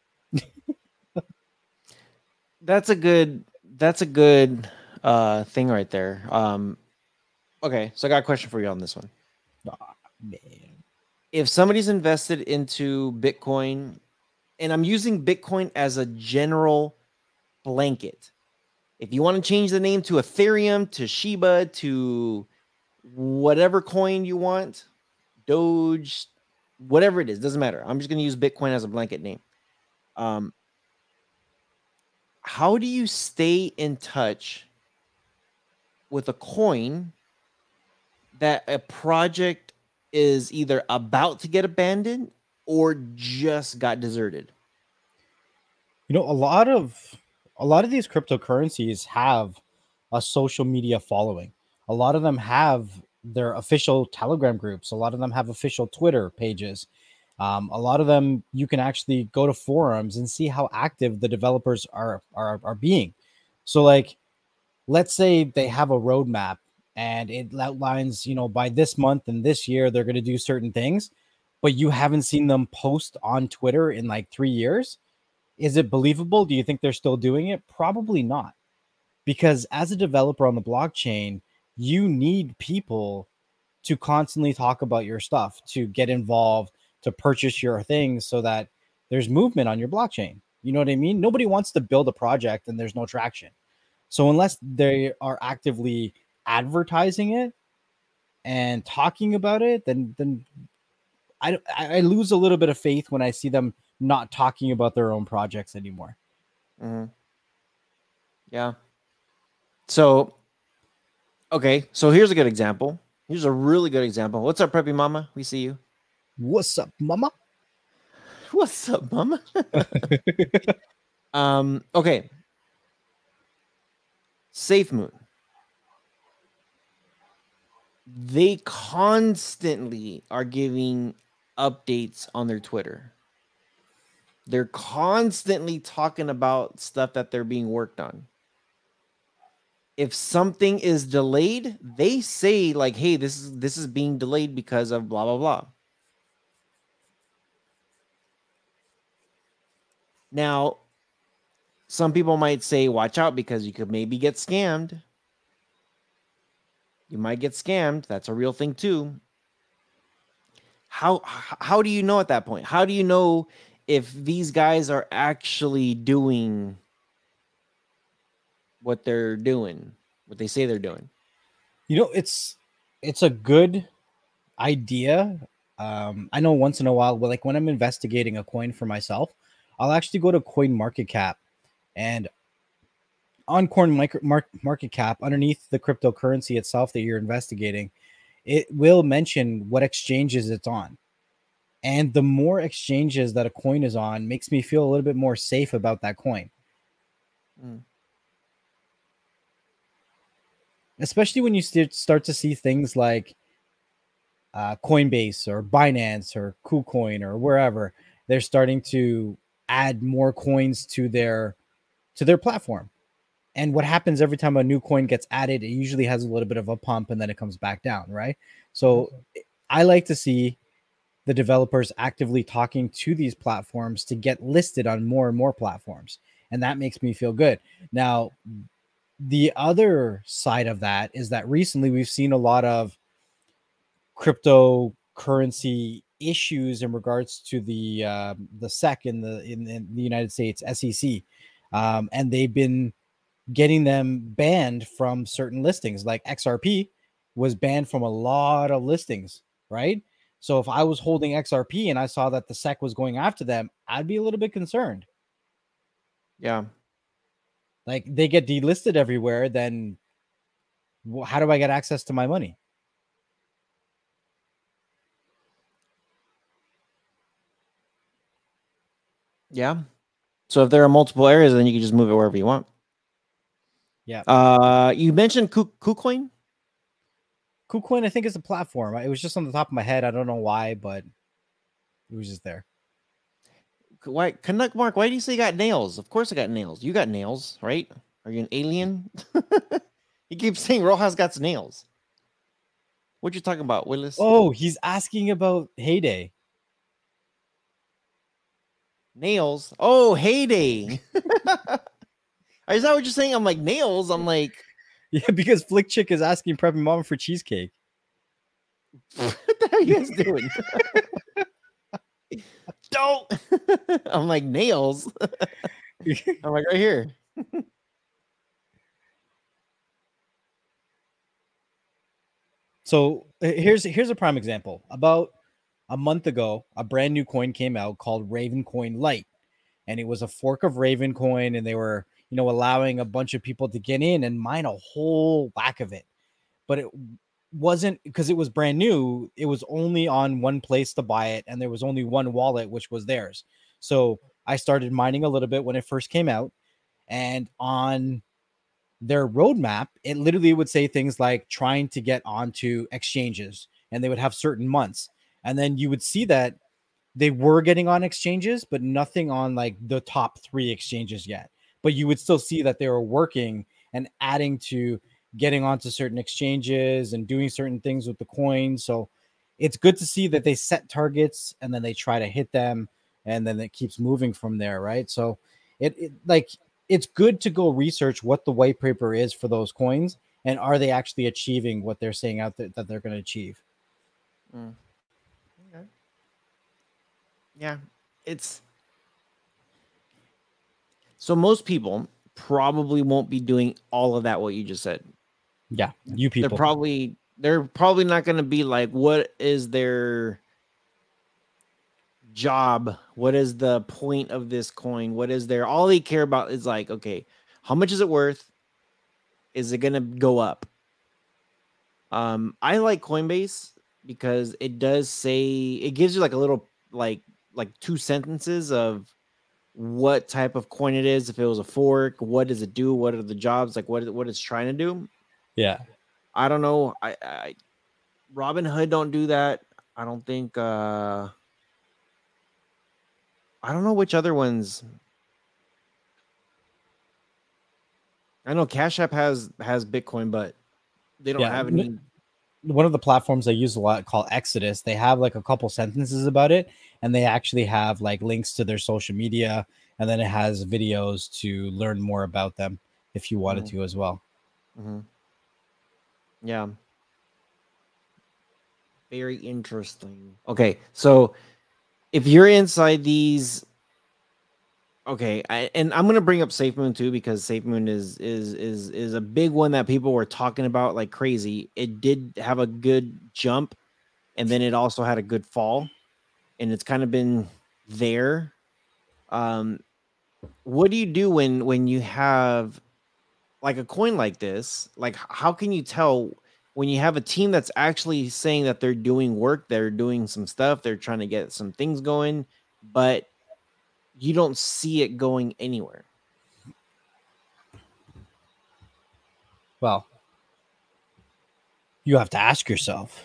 That's a good, that's a good uh, thing right there. Um, okay, so I got a question for you on this one. Oh, man. If somebody's invested into Bitcoin, and I'm using Bitcoin as a general blanket, if you want to change the name to Ethereum, to Shiba, to whatever coin you want, Doge, whatever it is, doesn't matter. I'm just going to use Bitcoin as a blanket name. Um, how do you stay in touch with a coin that a project is either about to get abandoned or just got deserted? You know, a lot of a lot of these cryptocurrencies have a social media following. A lot of them have their official Telegram groups. A lot of them have official Twitter pages. Um, a lot of them, you can actually go to forums and see how active the developers are are, are being. So, like, let's say they have a roadmap and it outlines, you know, by this month and this year they're going to do certain things, but you haven't seen them post on Twitter in like three years. Is it believable? Do you think they're still doing it? Probably not. Because as a developer on the blockchain, you need people to constantly talk about your stuff, to get involved, to purchase your things so that there's movement on your blockchain. You know what I mean? Nobody wants to build a project and there's no traction. So unless they are actively advertising it and talking about it, then then I, I lose a little bit of faith when I see them not talking about their own projects anymore. Mm-hmm. Yeah. So, okay. So here's a good example. Here's a really good example. What's up, Preppy Mama? We see you. What's up, mama? What's up, Mama? um. Okay. SafeMoon. They constantly are giving updates on their Twitter. They're constantly talking about stuff that they're being worked on. If something is delayed, they say like, "Hey, this is this is being delayed because of blah blah blah." Now, some people might say, "Watch out because you could maybe get scammed." You might get scammed. That's a real thing too. How how do you know at that point? How do you know if these guys are actually doing what they're doing, what they say they're doing. You know, it's it's a good idea. Um, I know once in a while, well, like when I'm investigating a coin for myself, I'll actually go to Coin Market Cap, and on Coin micro, mar- Market Cap, underneath the cryptocurrency itself that you're investigating, it will mention what exchanges it's on. And the more exchanges that a coin is on makes me feel a little bit more safe about that coin. Mm. Especially when you st- start to see things like uh, Coinbase or Binance or KuCoin or wherever, they're starting to add more coins to their to their platform. And what happens every time a new coin gets added, it usually has a little bit of a pump and then it comes back down, right? So I like to see the developers actively talking to these platforms to get listed on more and more platforms. And that makes me feel good. Now, the other side of that is that recently we've seen a lot of cryptocurrency issues in regards to the uh, the S E C in the in, in the United States, S E C, um, and they've been getting them banned from certain listings. Like X R P was banned from a lot of listings, right? So if I was holding X R P and I saw that the S E C was going after them, I'd be a little bit concerned. Yeah. Like they get delisted everywhere, then how do I get access to my money? Yeah. So if there are multiple areas, then you can just move it wherever you want. Yeah. Uh, you mentioned KuCoin. KuCoin, I think, is a platform. It was just on the top of my head. I don't know why, but it was just there. Why, Canuck Mark? Why do you say you got nails? Of course I got nails. You got nails, right? Are you an alien? You keep saying Rojas got nails. What you talking about, Willis? Oh, he's asking about Heyday. Nails? Oh, Heyday. Is that what you're saying? I'm like, nails? I'm like... Yeah, because Flick Chick is asking Preppy Mama for cheesecake. What the hell are you guys doing? Don't. I'm like, nails? I'm like, right here. So here's here's a prime example. About a month ago, a brand new coin came out called Raven Coin Lite, and it was a fork of Raven Coin, and they were, you know, allowing a bunch of people to get in and mine a whole whack of it. But it wasn't, because it was brand new, it was only on one place to buy it, and there was only one wallet, which was theirs. So I started mining a little bit when it first came out, and on their roadmap, it literally would say things like trying to get onto exchanges, and they would have certain months. And then you would see that they were getting on exchanges, but nothing on like the top three exchanges yet. But you would still see that they were working and adding to getting onto certain exchanges and doing certain things with the coin. So it's good to see that they set targets and then they try to hit them, and then it keeps moving from there, right? So it, it like it's good to go research what the white paper is for those coins, and are they actually achieving what they're saying out there that they're going to achieve. Mm. Okay. Yeah, it's so most people probably won't be doing all of that what you just said. Yeah, you people. They're probably they're probably not going to be like, what is their job? What is the point of this coin? What is their all they care about is like, okay, how much is it worth? Is it going to go up? Um, I like Coinbase because it does say it gives you like a little like like two sentences of what type of coin it is. If it was a fork, what does it do? What are the jobs? Like what what it's trying to do? Yeah. I don't know. I, I Robinhood don't do that. I don't think. Uh, I don't know which other ones. I know Cash App has has Bitcoin, but they don't Yeah. have any. One of the platforms I use a lot called Exodus, they have like a couple sentences about it, and they actually have like links to their social media, and then it has videos to learn more about them if you wanted Mm-hmm. to as well. Mm-hmm. Yeah. Very interesting. Okay, so if you're inside these Okay, I, and I'm gonna bring up SafeMoon too because SafeMoon is is is is a big one that people were talking about like crazy. It did have a good jump, and then it also had a good fall, and it's kind of been there. Um, what do you do when when you have like a coin like this? Like, h- how can you tell when you have a team that's actually saying that they're doing work, they're doing some stuff, they're trying to get some things going, but you don't see it going anywhere? Well, you have to ask yourself,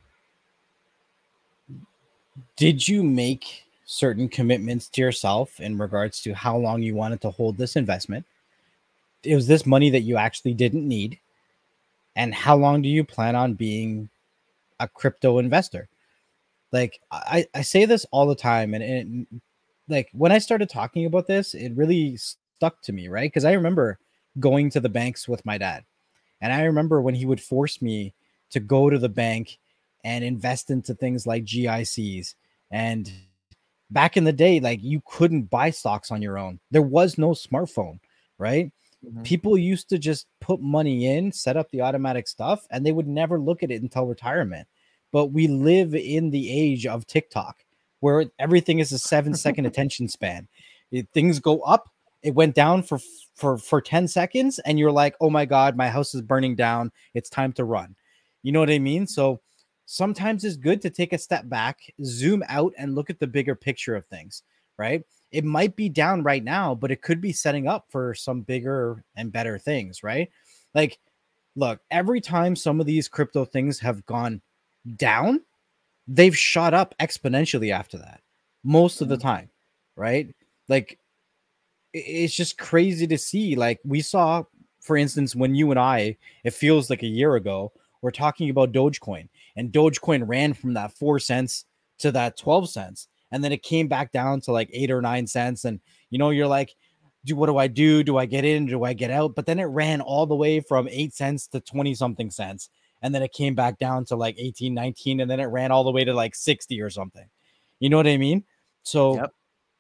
did you make certain commitments to yourself in regards to how long you wanted to hold this investment? It was this money that you actually didn't need? And how long do you plan on being a crypto investor? Like I, I say this all the time, and, and like when I started talking about this, it really stuck to me, right? Because I remember going to the banks with my dad, and I remember when he would force me to go to the bank and invest into things like G I Cs. And back in the day, like you couldn't buy stocks on your own. There was no smartphone, right? Mhm. People used to just put money in, set up the automatic stuff, and they would never look at it until retirement. But we live in the age of TikTok where everything is a seven second attention span. It, things go up, it went down for for for ten seconds, and you're like, oh my god, my house is burning down, it's time to run. You know what I mean? So sometimes it's good to take a step back, zoom out, and look at the bigger picture of things, right? It might be down right now, but it could be setting up for some bigger and better things, right? Like, look, every time some of these crypto things have gone down, they've shot up exponentially after that, most of the Mhm. time, right? Like, it's just crazy to see. Like, we saw, for instance, when you and I, it feels like a year ago, we're talking about Dogecoin, and Dogecoin ran from that four cents to that twelve cents, and then it came back down to like eight or nine cents. And you know, you're like, do what do I do? Do I get in? Do I get out? But then it ran all the way from eight cents to twenty something cents. And then it came back down to like eighteen, nineteen, and then it ran all the way to like sixty or something. You know what I mean? So Yep.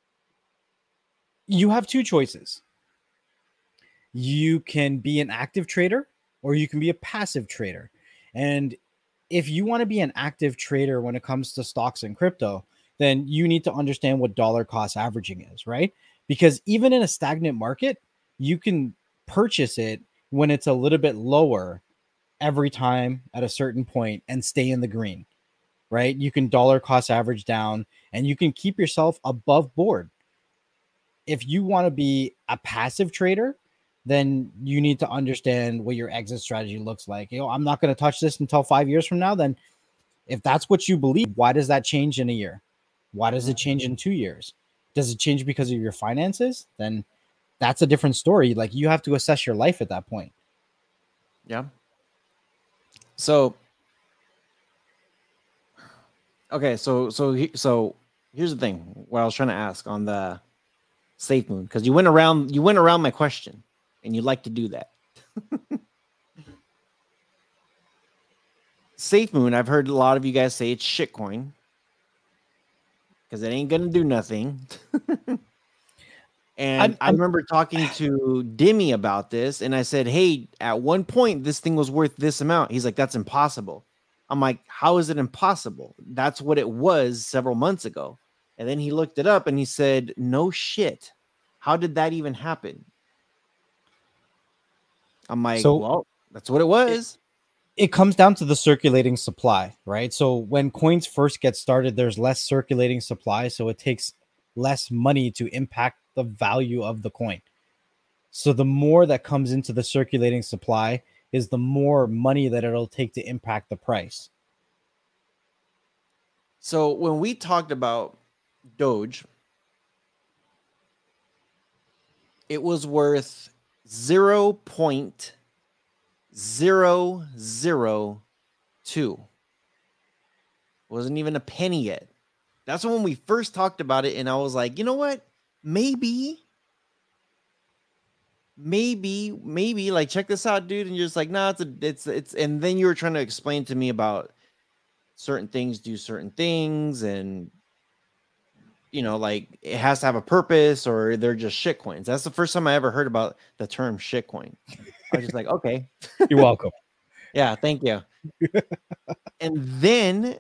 you have two choices. You can be an active trader or you can be a passive trader. And if you want to be an active trader when it comes to stocks and crypto, then you need to understand what dollar cost averaging is, right? Because even in a stagnant market, you can purchase it when it's a little bit lower every time at a certain point and stay in the green, right? You can dollar cost average down and you can keep yourself above board. If you want to be a passive trader, then you need to understand what your exit strategy looks like. You know, I'm not going to touch this until five years from now. Then, if that's what you believe, why does that change in a year? Why does it Mhm. change in two years? Does it change because of your finances? Then that's a different story. Like you have to assess your life at that point. Yeah. So okay, so so he- so here's the thing. What I was trying to ask on the Safe Moon, because you went around you went around my question, and you like to do that. Safe Moon, I've heard a lot of you guys say it's shitcoin because it ain't gonna do nothing. And I'm, I I'm remember talking to Dimmy about this, and I said, "Hey, at one point, this thing was worth this amount." He's like, "That's impossible." I'm like, "How is it impossible? That's what it was several months ago." And then he looked it up, and he said, "No shit. How did that even happen?" I'm like, so "Well, that's what it it, was." it comes down to the circulating supply, right? So when coins first get started, there's less circulating supply, so it takes less money to impact the value of the coin. So the more that comes into the circulating supply is the more money that it'll take to impact the price. So when we talked about Doge, it was worth zero point zero zero two. Wasn't even a penny yet. That's when we first talked about it, and I was like, you know what? Maybe, maybe, maybe, like, check this out, dude. And you're just like, nah, it's a, it's, it's, and then you were trying to explain to me about certain things do certain things, and you know, like it has to have a purpose or they're just shit coins. That's the first time I ever heard about the term shit coin. I was just like, okay. You're welcome. Yeah, thank you. And then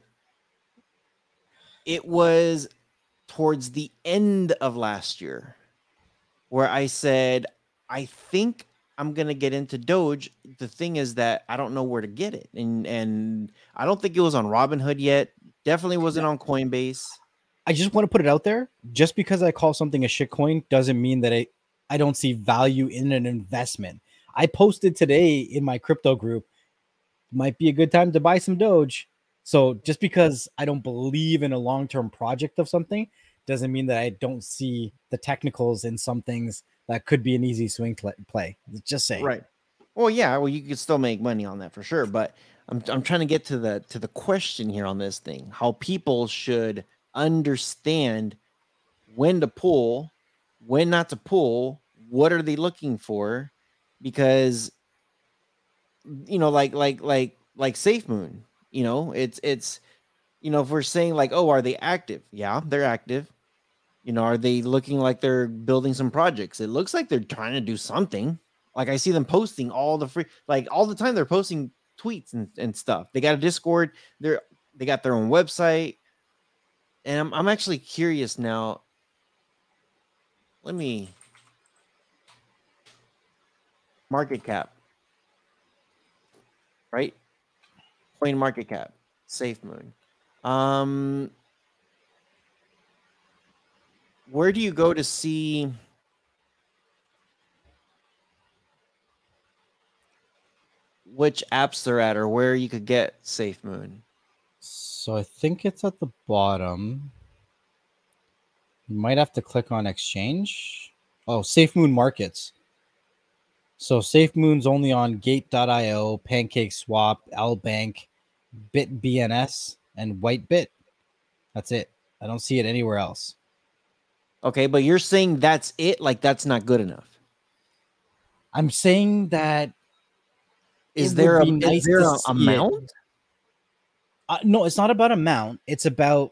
it was towards the end of last year where I said, I think I'm gonna get into Doge. The thing is that I don't know where to get it, and and I don't think it was on Robinhood yet. Definitely wasn't on Coinbase. I just want to put it out there. Just because I call something a shit coin doesn't mean that I, I don't see value in an investment. I posted today in my crypto group, might be a good time to buy some Doge. So just because I don't believe in a long-term project of something doesn't mean that I don't see the technicals in some things that could be an easy swing play. Just saying. Right. Well, yeah. Well, you could still make money on that for sure. But I'm I'm trying to get to the to the question here on this thing: how people should understand when to pull, when not to pull. What are they looking for? Because you know, like like like like SafeMoon. You know, it's it's you know, if we're saying like, oh, are they active? Yeah, they're active. You know, are they looking like they're building some projects? It looks like they're trying to do something. Like I see them posting all the free, like all the time they're posting tweets and, and stuff. They got a Discord. They're they got their own website. And I'm I'm actually curious now. Let me market cap. Right? Coin market cap. SafeMoon. Um Where do you go to see which apps they're at or where you could get SafeMoon? So I think it's at the bottom. You might have to click on exchange. Oh, SafeMoon Markets. So SafeMoon's only on Gate dot i o, PancakeSwap, LBank, BitBNS, and Whitebit. That's it. I don't see it anywhere else. Okay, but you're saying that's it? Like that's not good enough? I'm saying that is there a nice is there a amount? Uh, no, it's not about amount. It's about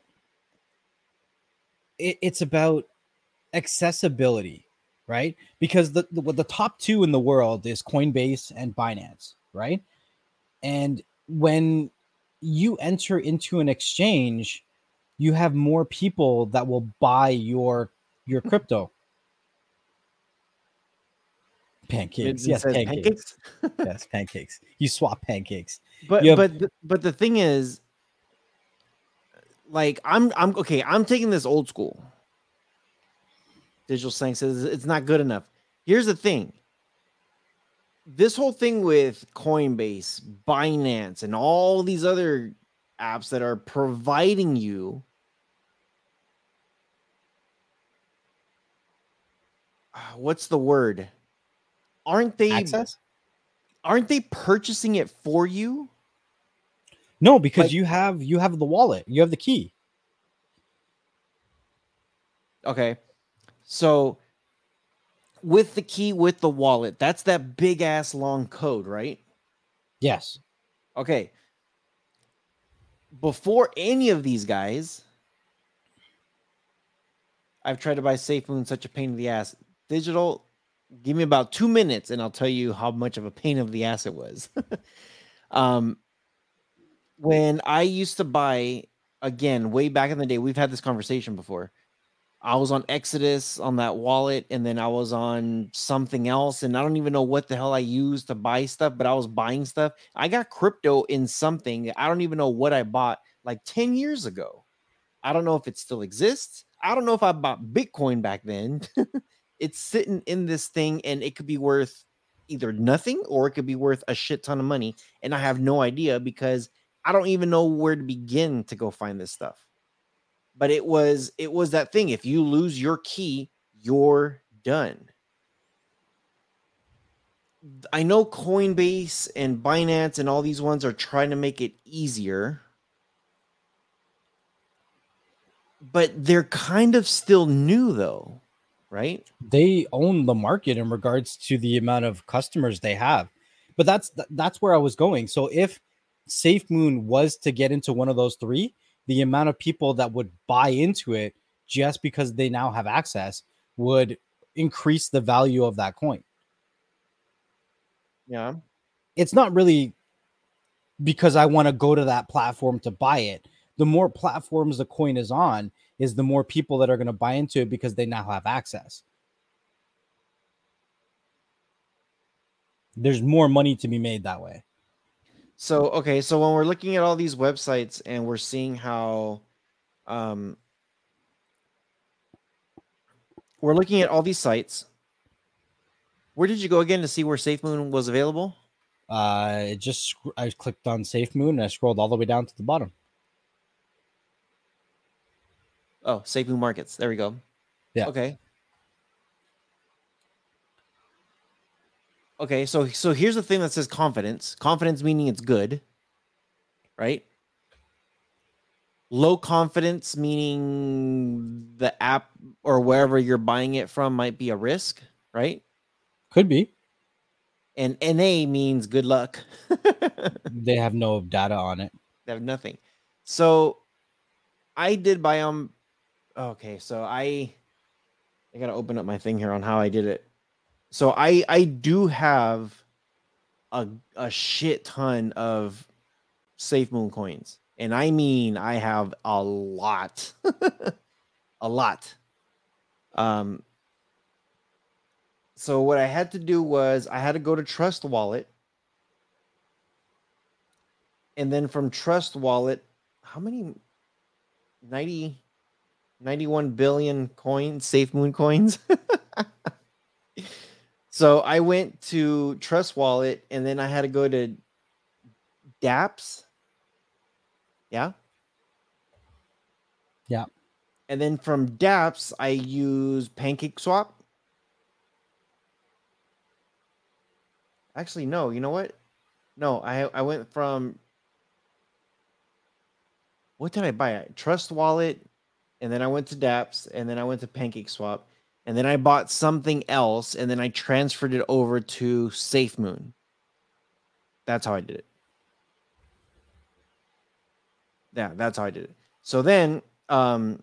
it, it's about accessibility, right? Because the, the the top two in the world is Coinbase and Binance, right? And when you enter into an exchange, you have more people that will buy your your crypto. Pancakes, yes, pancakes. pancakes. Yes, pancakes. You swap pancakes. But have, but the, but the thing is, like I'm I'm okay. I'm taking this old school. Digital Slang says it's not good enough. Here's the thing. This whole thing with Coinbase, Binance, and all these other apps that are providing you what's the word? Aren't they access? Aren't they purchasing it for you? No, because like, you have you have the wallet. You have the key. Okay. So with the key, with the wallet, that's that big ass long code, right? Yes. Okay. Before any of these guys, I've tried to buy SafeMoon, such a pain in the ass. Digital, give me about two minutes and I'll tell you how much of a pain of the ass it was. um, when I used to buy, again, way back in the day, we've had this conversation before. I was on Exodus on that wallet, and then I was on something else, and I don't even know what the hell I used to buy stuff, but I was buying stuff. I got crypto in something. I don't even know what I bought like ten years ago. I don't know if it still exists. I don't know if I bought Bitcoin back then. It's sitting in this thing, and it could be worth either nothing or it could be worth a shit ton of money, and I have no idea because I don't even know where to begin to go find this stuff. But it was it was that thing. If you lose your key, you're done. I know Coinbase and Binance and all these ones are trying to make it easier. But they're kind of still new though, right? They own the market in regards to the amount of customers they have. But that's that's where I was going. So if SafeMoon was to get into one of those three, the amount of people that would buy into it just because they now have access would increase the value of that coin. Yeah. It's not really because I want to go to that platform to buy it. The more platforms the coin is on is the more people that are going to buy into it because they now have access. There's more money to be made that way. So, okay. So when we're looking at all these websites and we're seeing how, um, we're looking at all these sites. Where did you go again to see where SafeMoon was available? Uh, it just I clicked on SafeMoon and I scrolled all the way down to the bottom. Oh, SafeMoon Markets. There we go. Yeah. Okay. Okay. So so here's the thing that says confidence. Confidence meaning it's good, right? Low confidence meaning the app or wherever you're buying it from might be a risk, right? Could be. And N A means good luck. They have no data on it. They have nothing. So I did buy them. Okay, so I I gotta open up my thing here on how I did it. So I I do have a a shit ton of SafeMoon coins, and I mean I have a lot, a lot. Um. So what I had to do was I had to go to Trust Wallet, and then from Trust Wallet, how many ninety, ninety-one billion coins, SafeMoon coins? So I went to Trust Wallet, and then I had to go to dApps. Yeah. Yeah. And then from dApps, I use PancakeSwap. Actually, no. You know what? No, I I went from. What did I buy? Trust Wallet, and then I went to dApps, and then I went to PancakeSwap, and then I bought something else, and then I transferred it over to SafeMoon. That's how I did it. Yeah, that's how I did it. So then, um,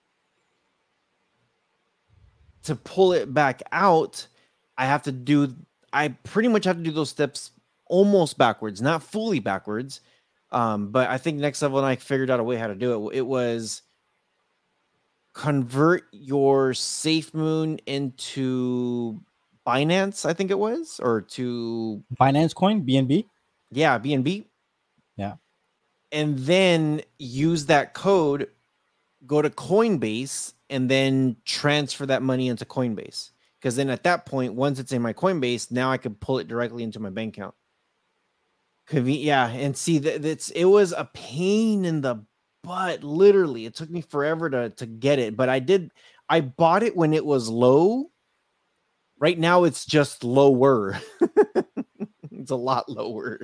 to pull it back out, I have to do. I pretty much have to do those steps almost backwards, not fully backwards. Um, but I think next level, and I figured out a way how to do it. It was convert your SafeMoon into Binance, I think it was, or to Binance Coin, B N B. Yeah, B N B. Yeah. And then use that code, go to Coinbase, and then transfer that money into Coinbase. Because then at that point, once it's in my Coinbase, now I can pull it directly into my bank account. Conven- yeah, and see that it's it was a pain in the butt. Literally, it took me forever to to get it, but I did. I bought it when it was low. Right now, it's just lower. It's a lot lower.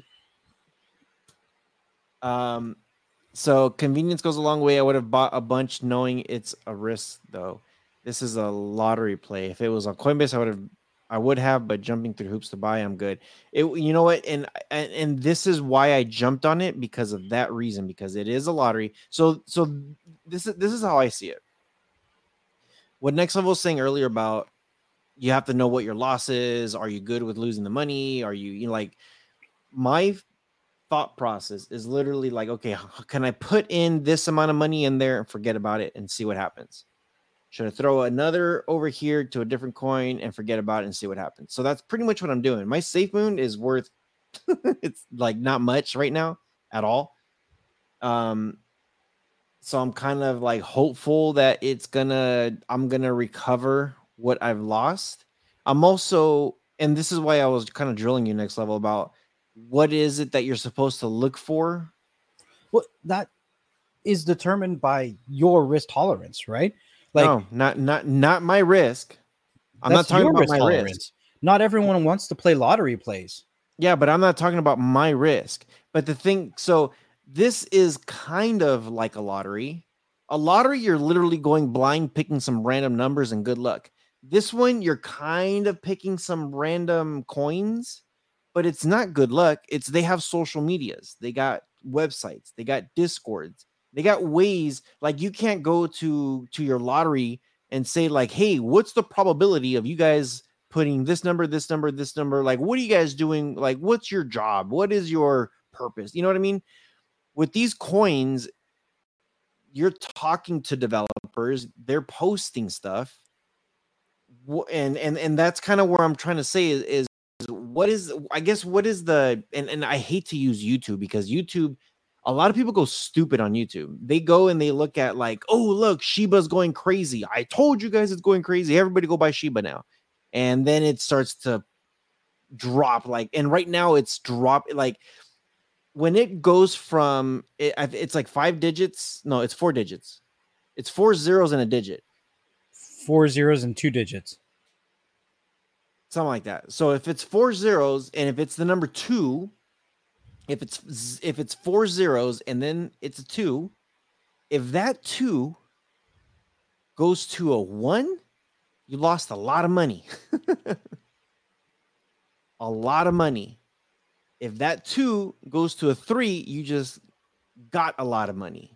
Um, so convenience goes a long way. I would have bought a bunch knowing it's a risk, though. This is a lottery play. If it was on Coinbase, I would have. I would have, but jumping through hoops to buy, I'm good. It, you know what, and, and and this is why I jumped on it, because of that reason, because it is a lottery. So so this is this is how I see it. What Next Level was saying earlier about you have to know what your loss is. Are you good with losing the money? Are you you know like my thought process is literally like, okay, can I put in this amount of money in there and forget about it and see what happens? Should I throw another over here to a different coin and forget about it and see what happens? So that's pretty much what I'm doing. My SafeMoon is worth, it's like not much right now at all. Um, so I'm kind of like hopeful that it's gonna, I'm gonna recover what I've lost. I'm also, and this is why I was kind of drilling you Next Level about what is it that you're supposed to look for? Well, that is determined by your risk tolerance, right? Like, no, not not not my risk. I'm not talking about my tolerance. risk. Not everyone wants to play lottery plays. Yeah, but I'm not talking about my risk. But the thing, so this is kind of like a lottery. A lottery, you're literally going blind, picking some random numbers and good luck. This one, you're kind of picking some random coins, but it's not good luck. It's they have social medias, they got websites, they got Discords. They got ways, like you can't go to to your lottery and say like, hey, what's the probability of you guys putting this number, this number, this number? Like, what are you guys doing? Like, what's your job? What is your purpose? You know what I mean? With these coins, you're talking to developers, they're posting stuff. And and and that's kind of where I'm trying to say is, is what is, I guess, what is the, and, and I hate to use YouTube because YouTube, a lot of people go stupid on YouTube. They go and they look at like, oh, look, Shiba's going crazy. I told you guys it's going crazy. Everybody go buy Shiba now. And then it starts to drop like, and right now it's drop like when it goes from, it, it's like five digits. No, it's four digits. It's four zeros and a digit. Four zeros and two digits. Something like that. So if it's four zeros and if it's the number two, if it's if it's four zeros and then it's a two, if that two goes to a one, you lost a lot of money. A lot of money. If that two goes to a three, you just got a lot of money.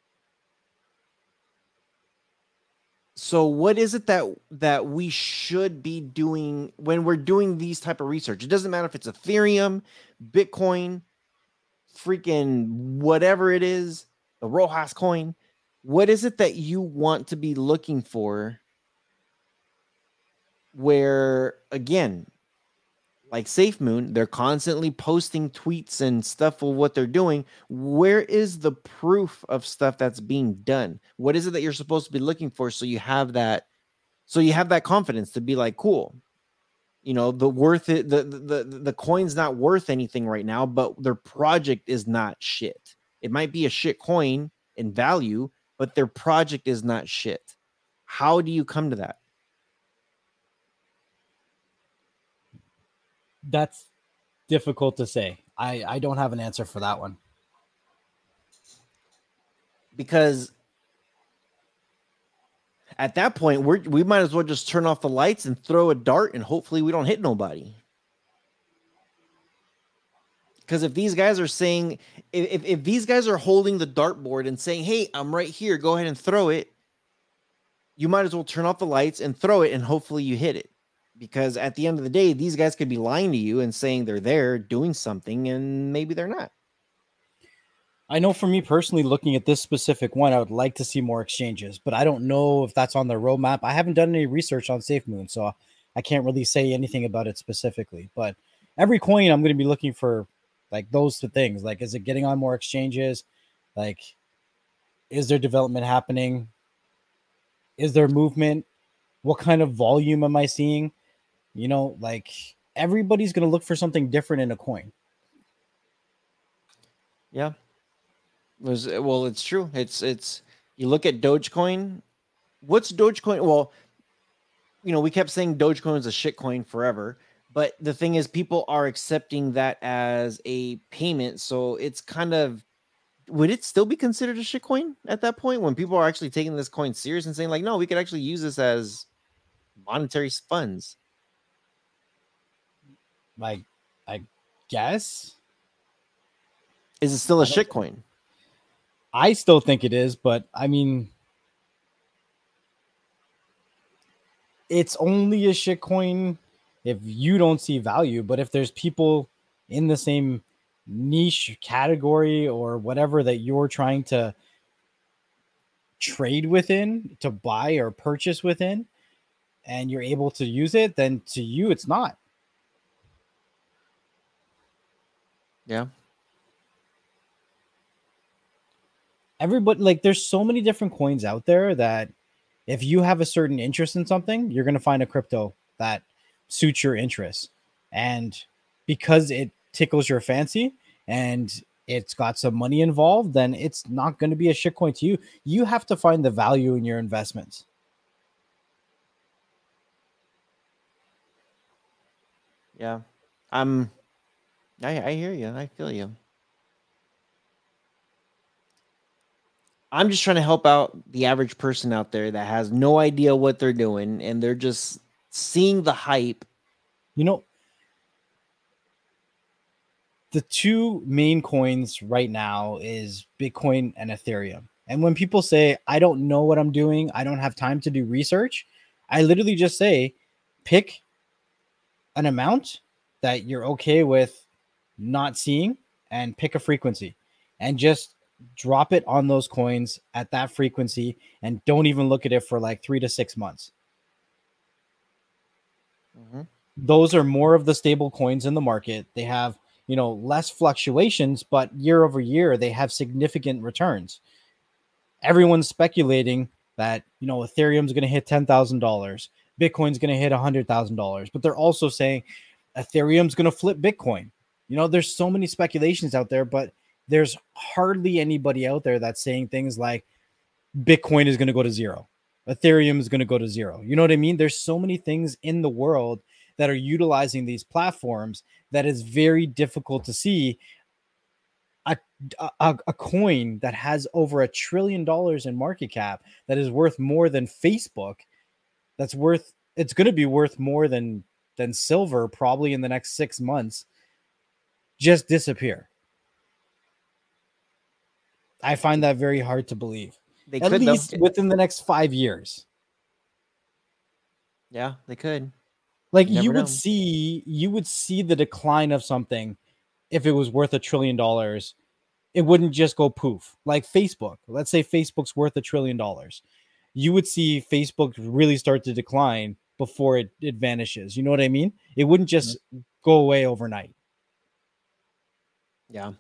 So what is it that that we should be doing when we're doing these type of research? It doesn't matter if it's Ethereum, Bitcoin, freaking whatever it is, the Rojas coin. What is it that you want to be looking for where, again, like SafeMoon, they're constantly posting tweets and stuff of what they're doing. Where is the proof of stuff that's being done? What is it that you're supposed to be looking for so you have that, so you have that confidence to be like, cool, you know, the worth it, the the the, the coin's not worth anything right now, but their project is not shit. It might be a shit coin in value, but their project is not shit. How do you come to that? That's difficult to say. I, I don't have an answer for that one. Because at that point, we're, we might as well just turn off the lights and throw a dart and hopefully we don't hit nobody. Because if these guys are saying, if, if these guys are holding the dartboard and saying, hey, I'm right here, go ahead and throw it, you might as well turn off the lights and throw it and hopefully you hit it. Because at the end of the day, these guys could be lying to you and saying they're there doing something and maybe they're not. I know for me personally, looking at this specific one, I would like to see more exchanges, but I don't know if that's on their roadmap. I haven't done any research on SafeMoon, so I can't really say anything about it specifically. But every coin, I'm going to be looking for like those two things. Like, is it getting on more exchanges? Like, is there development happening? Is there movement? What kind of volume am I seeing? You know, like everybody's going to look for something different in a coin. Yeah. Was well, it's true. It's it's you look at Dogecoin. What's Dogecoin? Well, you know, we kept saying Dogecoin is a shit coin forever, but the thing is, people are accepting that as a payment. So it's kind of, would it still be considered a shit coin at that point when people are actually taking this coin serious and saying like, no, we could actually use this as monetary funds? Like, I guess. Is it still a shit coin? I still think it is, but I mean, it's only a shit coin if you don't see value. But if there's people in the same niche category or whatever that you're trying to trade within, to buy or purchase within, and you're able to use it, then to you, it's not. Yeah. Everybody, like, there's so many different coins out there that if you have a certain interest in something, you're going to find a crypto that suits your interests. And because it tickles your fancy and it's got some money involved, then it's not going to be a shitcoin to you. You have to find the value in your investments. Yeah. I'm, I, I hear you. I feel you. I'm just trying to help out the average person out there that has no idea what they're doing and they're just seeing the hype. You know, the two main coins right now is Bitcoin and Ethereum. And when people say, I don't know what I'm doing, I don't have time to do research, I literally just say, pick an amount that you're okay with not seeing and pick a frequency and just drop it on those coins at that frequency and don't even look at it for like three to six months. Mm-hmm. Those are more of the stable coins in the market. They have, you know, less fluctuations, but year over year, they have significant returns. Everyone's speculating that, you know, Ethereum's going to hit ten thousand dollars. Bitcoin's going to hit one hundred thousand dollars. But they're also saying Ethereum's going to flip Bitcoin. You know, there's so many speculations out there, but there's hardly anybody out there that's saying things like Bitcoin is going to go to zero. Ethereum is going to go to zero. You know what I mean? There's so many things in the world that are utilizing these platforms that is very difficult to see a, a, a coin that has over a trillion dollars in market cap that is worth more than Facebook. That's worth, it's going to be worth more than, than silver probably in the next six months. Just disappear. I find that very hard to believe. They At could, least though. within the next five years. Yeah, they could. Like You you, never would know. see, you would see the decline of something if it was worth a trillion dollars. It wouldn't just go poof. Like Facebook. Let's say Facebook's worth a trillion dollars. You would see Facebook really start to decline before it, it vanishes. You know what I mean? It wouldn't just mm-hmm. go away overnight. Yeah.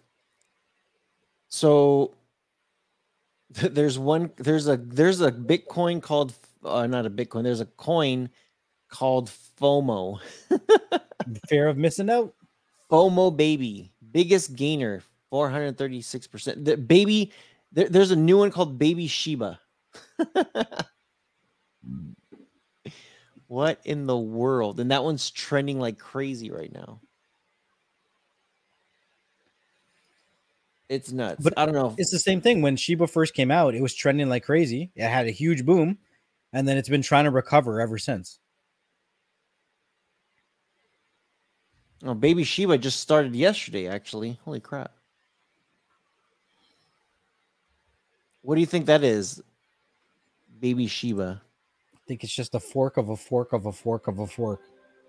So there's one, there's a, there's a Bitcoin called, uh, not a Bitcoin, there's a coin called FOMO. Fear of missing out. FOMO baby, biggest gainer, four hundred thirty-six percent. The baby, there, there's a new one called Baby Shiba. What in the world? And that one's trending like crazy right now. It's nuts. But I don't know. It's the same thing. When Shiba first came out, it was trending like crazy. It had a huge boom, and then it's been trying to recover ever since. Oh, Baby Shiba just started yesterday, actually. Holy crap. What do you think that is? Baby Shiba. I think it's just a fork of a fork of a fork of a fork.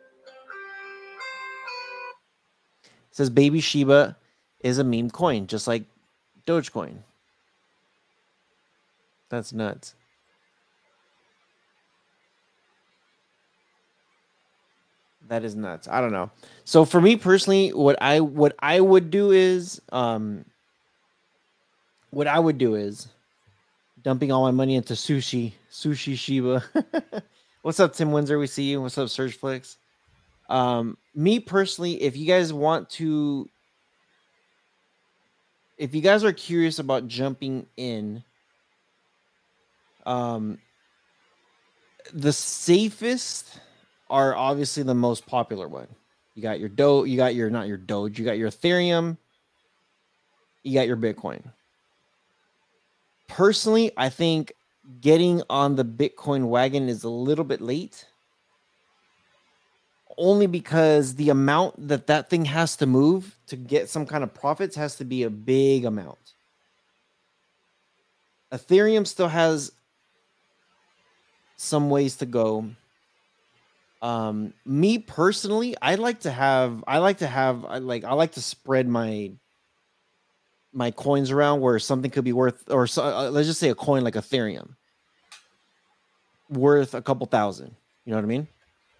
It says Baby Shiba is a meme coin, just like Dogecoin. That's nuts. That is nuts. I don't know. So for me personally, what I what I would do is um what I would do is dumping all my money into sushi, sushi Shiba. What's up, Tim Windsor? We see you. What's up, Surgeflix? Um, me personally, if you guys want to, if you guys are curious about jumping in, um, the safest are obviously the most popular one. You got your Do, you got your not your Doge, you got your Ethereum, you got your Bitcoin. Personally, I think getting on the Bitcoin wagon is a little bit late. Only because the amount that that thing has to move to get some kind of profits has to be a big amount. Ethereum still has some ways to go. Um, me personally, I like to have, I like to have, I like, I like to spread my, my coins around where something could be worth, or so, uh, let's just say a coin like Ethereum worth a couple thousand. You know what I mean?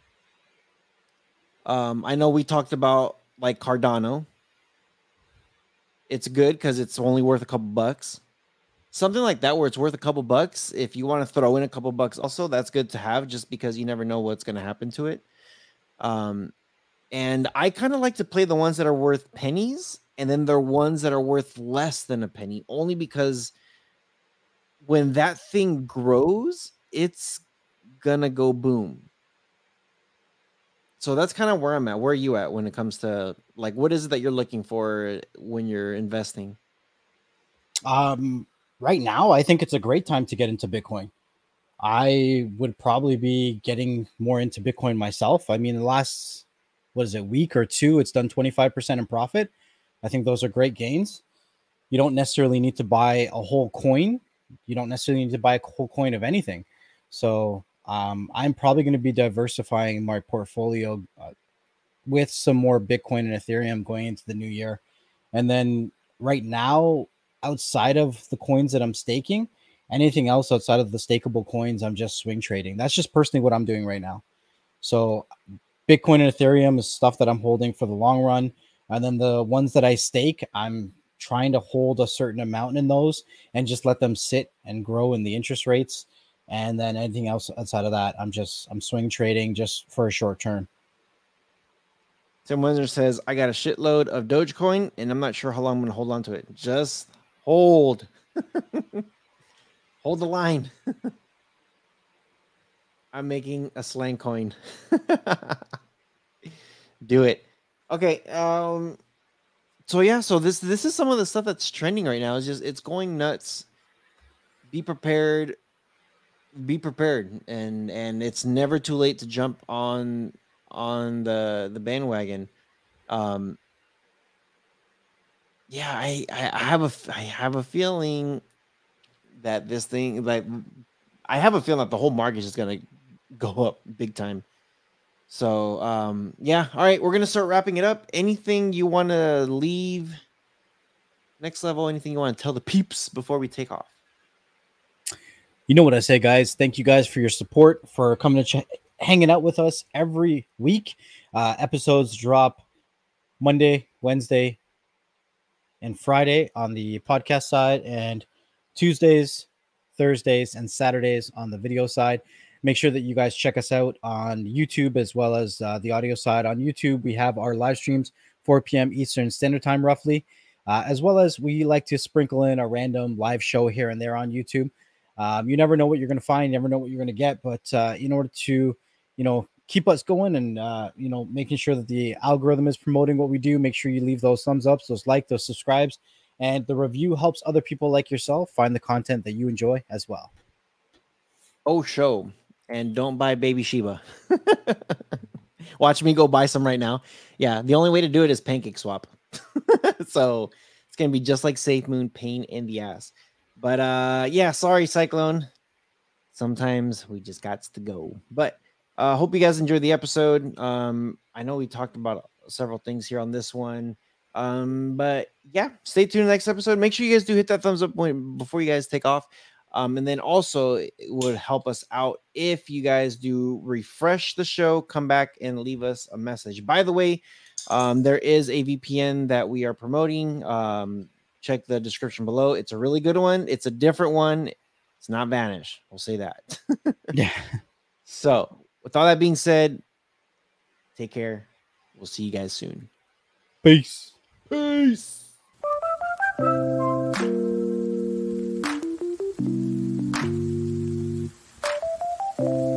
Um, I know we talked about like Cardano. It's good because it's only worth a couple bucks. Something like that where it's worth a couple bucks. If you want to throw in a couple bucks also, that's good to have just because you never know what's going to happen to it. Um, and I kind of like to play the ones that are worth pennies, and then there are ones that are worth less than a penny, only because when that thing grows, it's going to go boom. So that's kind of where I'm at. Where are you at when it comes to like, what is it that you're looking for when you're investing? Um, right now, I think it's a great time to get into Bitcoin. I would probably be getting more into Bitcoin myself. I mean, the last, what is it, week or two, it's done twenty-five percent in profit. I think those are great gains. You don't necessarily need to buy a whole coin. You don't necessarily need to buy a whole coin of anything. So um, I'm probably going to be diversifying my portfolio uh, with some more Bitcoin and Ethereum going into the new year. And then right now, outside of the coins that I'm staking, anything else outside of the stakeable coins, I'm just swing trading. That's just personally what I'm doing right now. So Bitcoin and Ethereum is stuff that I'm holding for the long run. And then the ones that I stake, I'm trying to hold a certain amount in those and just let them sit and grow in the interest rates. And then anything else outside of that, I'm just, I'm swing trading just for a short term. Tim Windsor says, I got a shitload of Dogecoin and I'm not sure how long I'm going to hold on to it. Just hold. Hold the line. I'm making a slang coin. Do it. Okay. Um, so yeah, so this this is some of the stuff that's trending right now. It's just it's going nuts. Be prepared. Be prepared. And and it's never too late to jump on on the the bandwagon. Um yeah, I, I I have a I have a feeling that this thing like I have a feeling that the whole market is just gonna go up big time. So um yeah, all right, we're gonna start wrapping it up. Anything you want to leave next level? Anything you want to tell the peeps before we take off? You know what I say, guys. Thank you guys for your support, for coming to ch- hanging out with us every week. Uh, episodes drop Monday, Wednesday, and Friday on the podcast side, and Tuesdays, Thursdays, and Saturdays on the video side. Make sure that you guys check us out on YouTube as well as uh, the audio side. On YouTube, we have our live streams, four p.m. Eastern Standard Time, roughly, uh, as well as we like to sprinkle in a random live show here and there on YouTube. Um, you never know what you're going to find. You never know what you're going to get. But uh, in order to, you know, keep us going and, uh, you know, making sure that the algorithm is promoting what we do, make sure you leave those thumbs ups, those like, those subscribes. And the review helps other people like yourself find the content that you enjoy as well. Oh, show. And don't buy Baby Shiba. Watch me go buy some right now. Yeah, the only way to do it is Pancake Swap. So it's going to be just like SafeMoon, pain in the ass. But uh, yeah, sorry, Cyclone. Sometimes we just got to go. But I uh, hope you guys enjoyed the episode. Um, I know we talked about several things here on this one. Um, but yeah, stay tuned to the next episode. Make sure you guys do hit that thumbs up point before you guys take off. Um, and then also it would help us out if you guys do refresh the show, come back and leave us a message. By the way, um, there is a V P N that we are promoting. Um, check the description below. It's a really good one. It's a different one. It's not Vanish. We'll say that. Yeah. So with all that being said, take care. We'll see you guys soon. Peace. Peace. Thank you.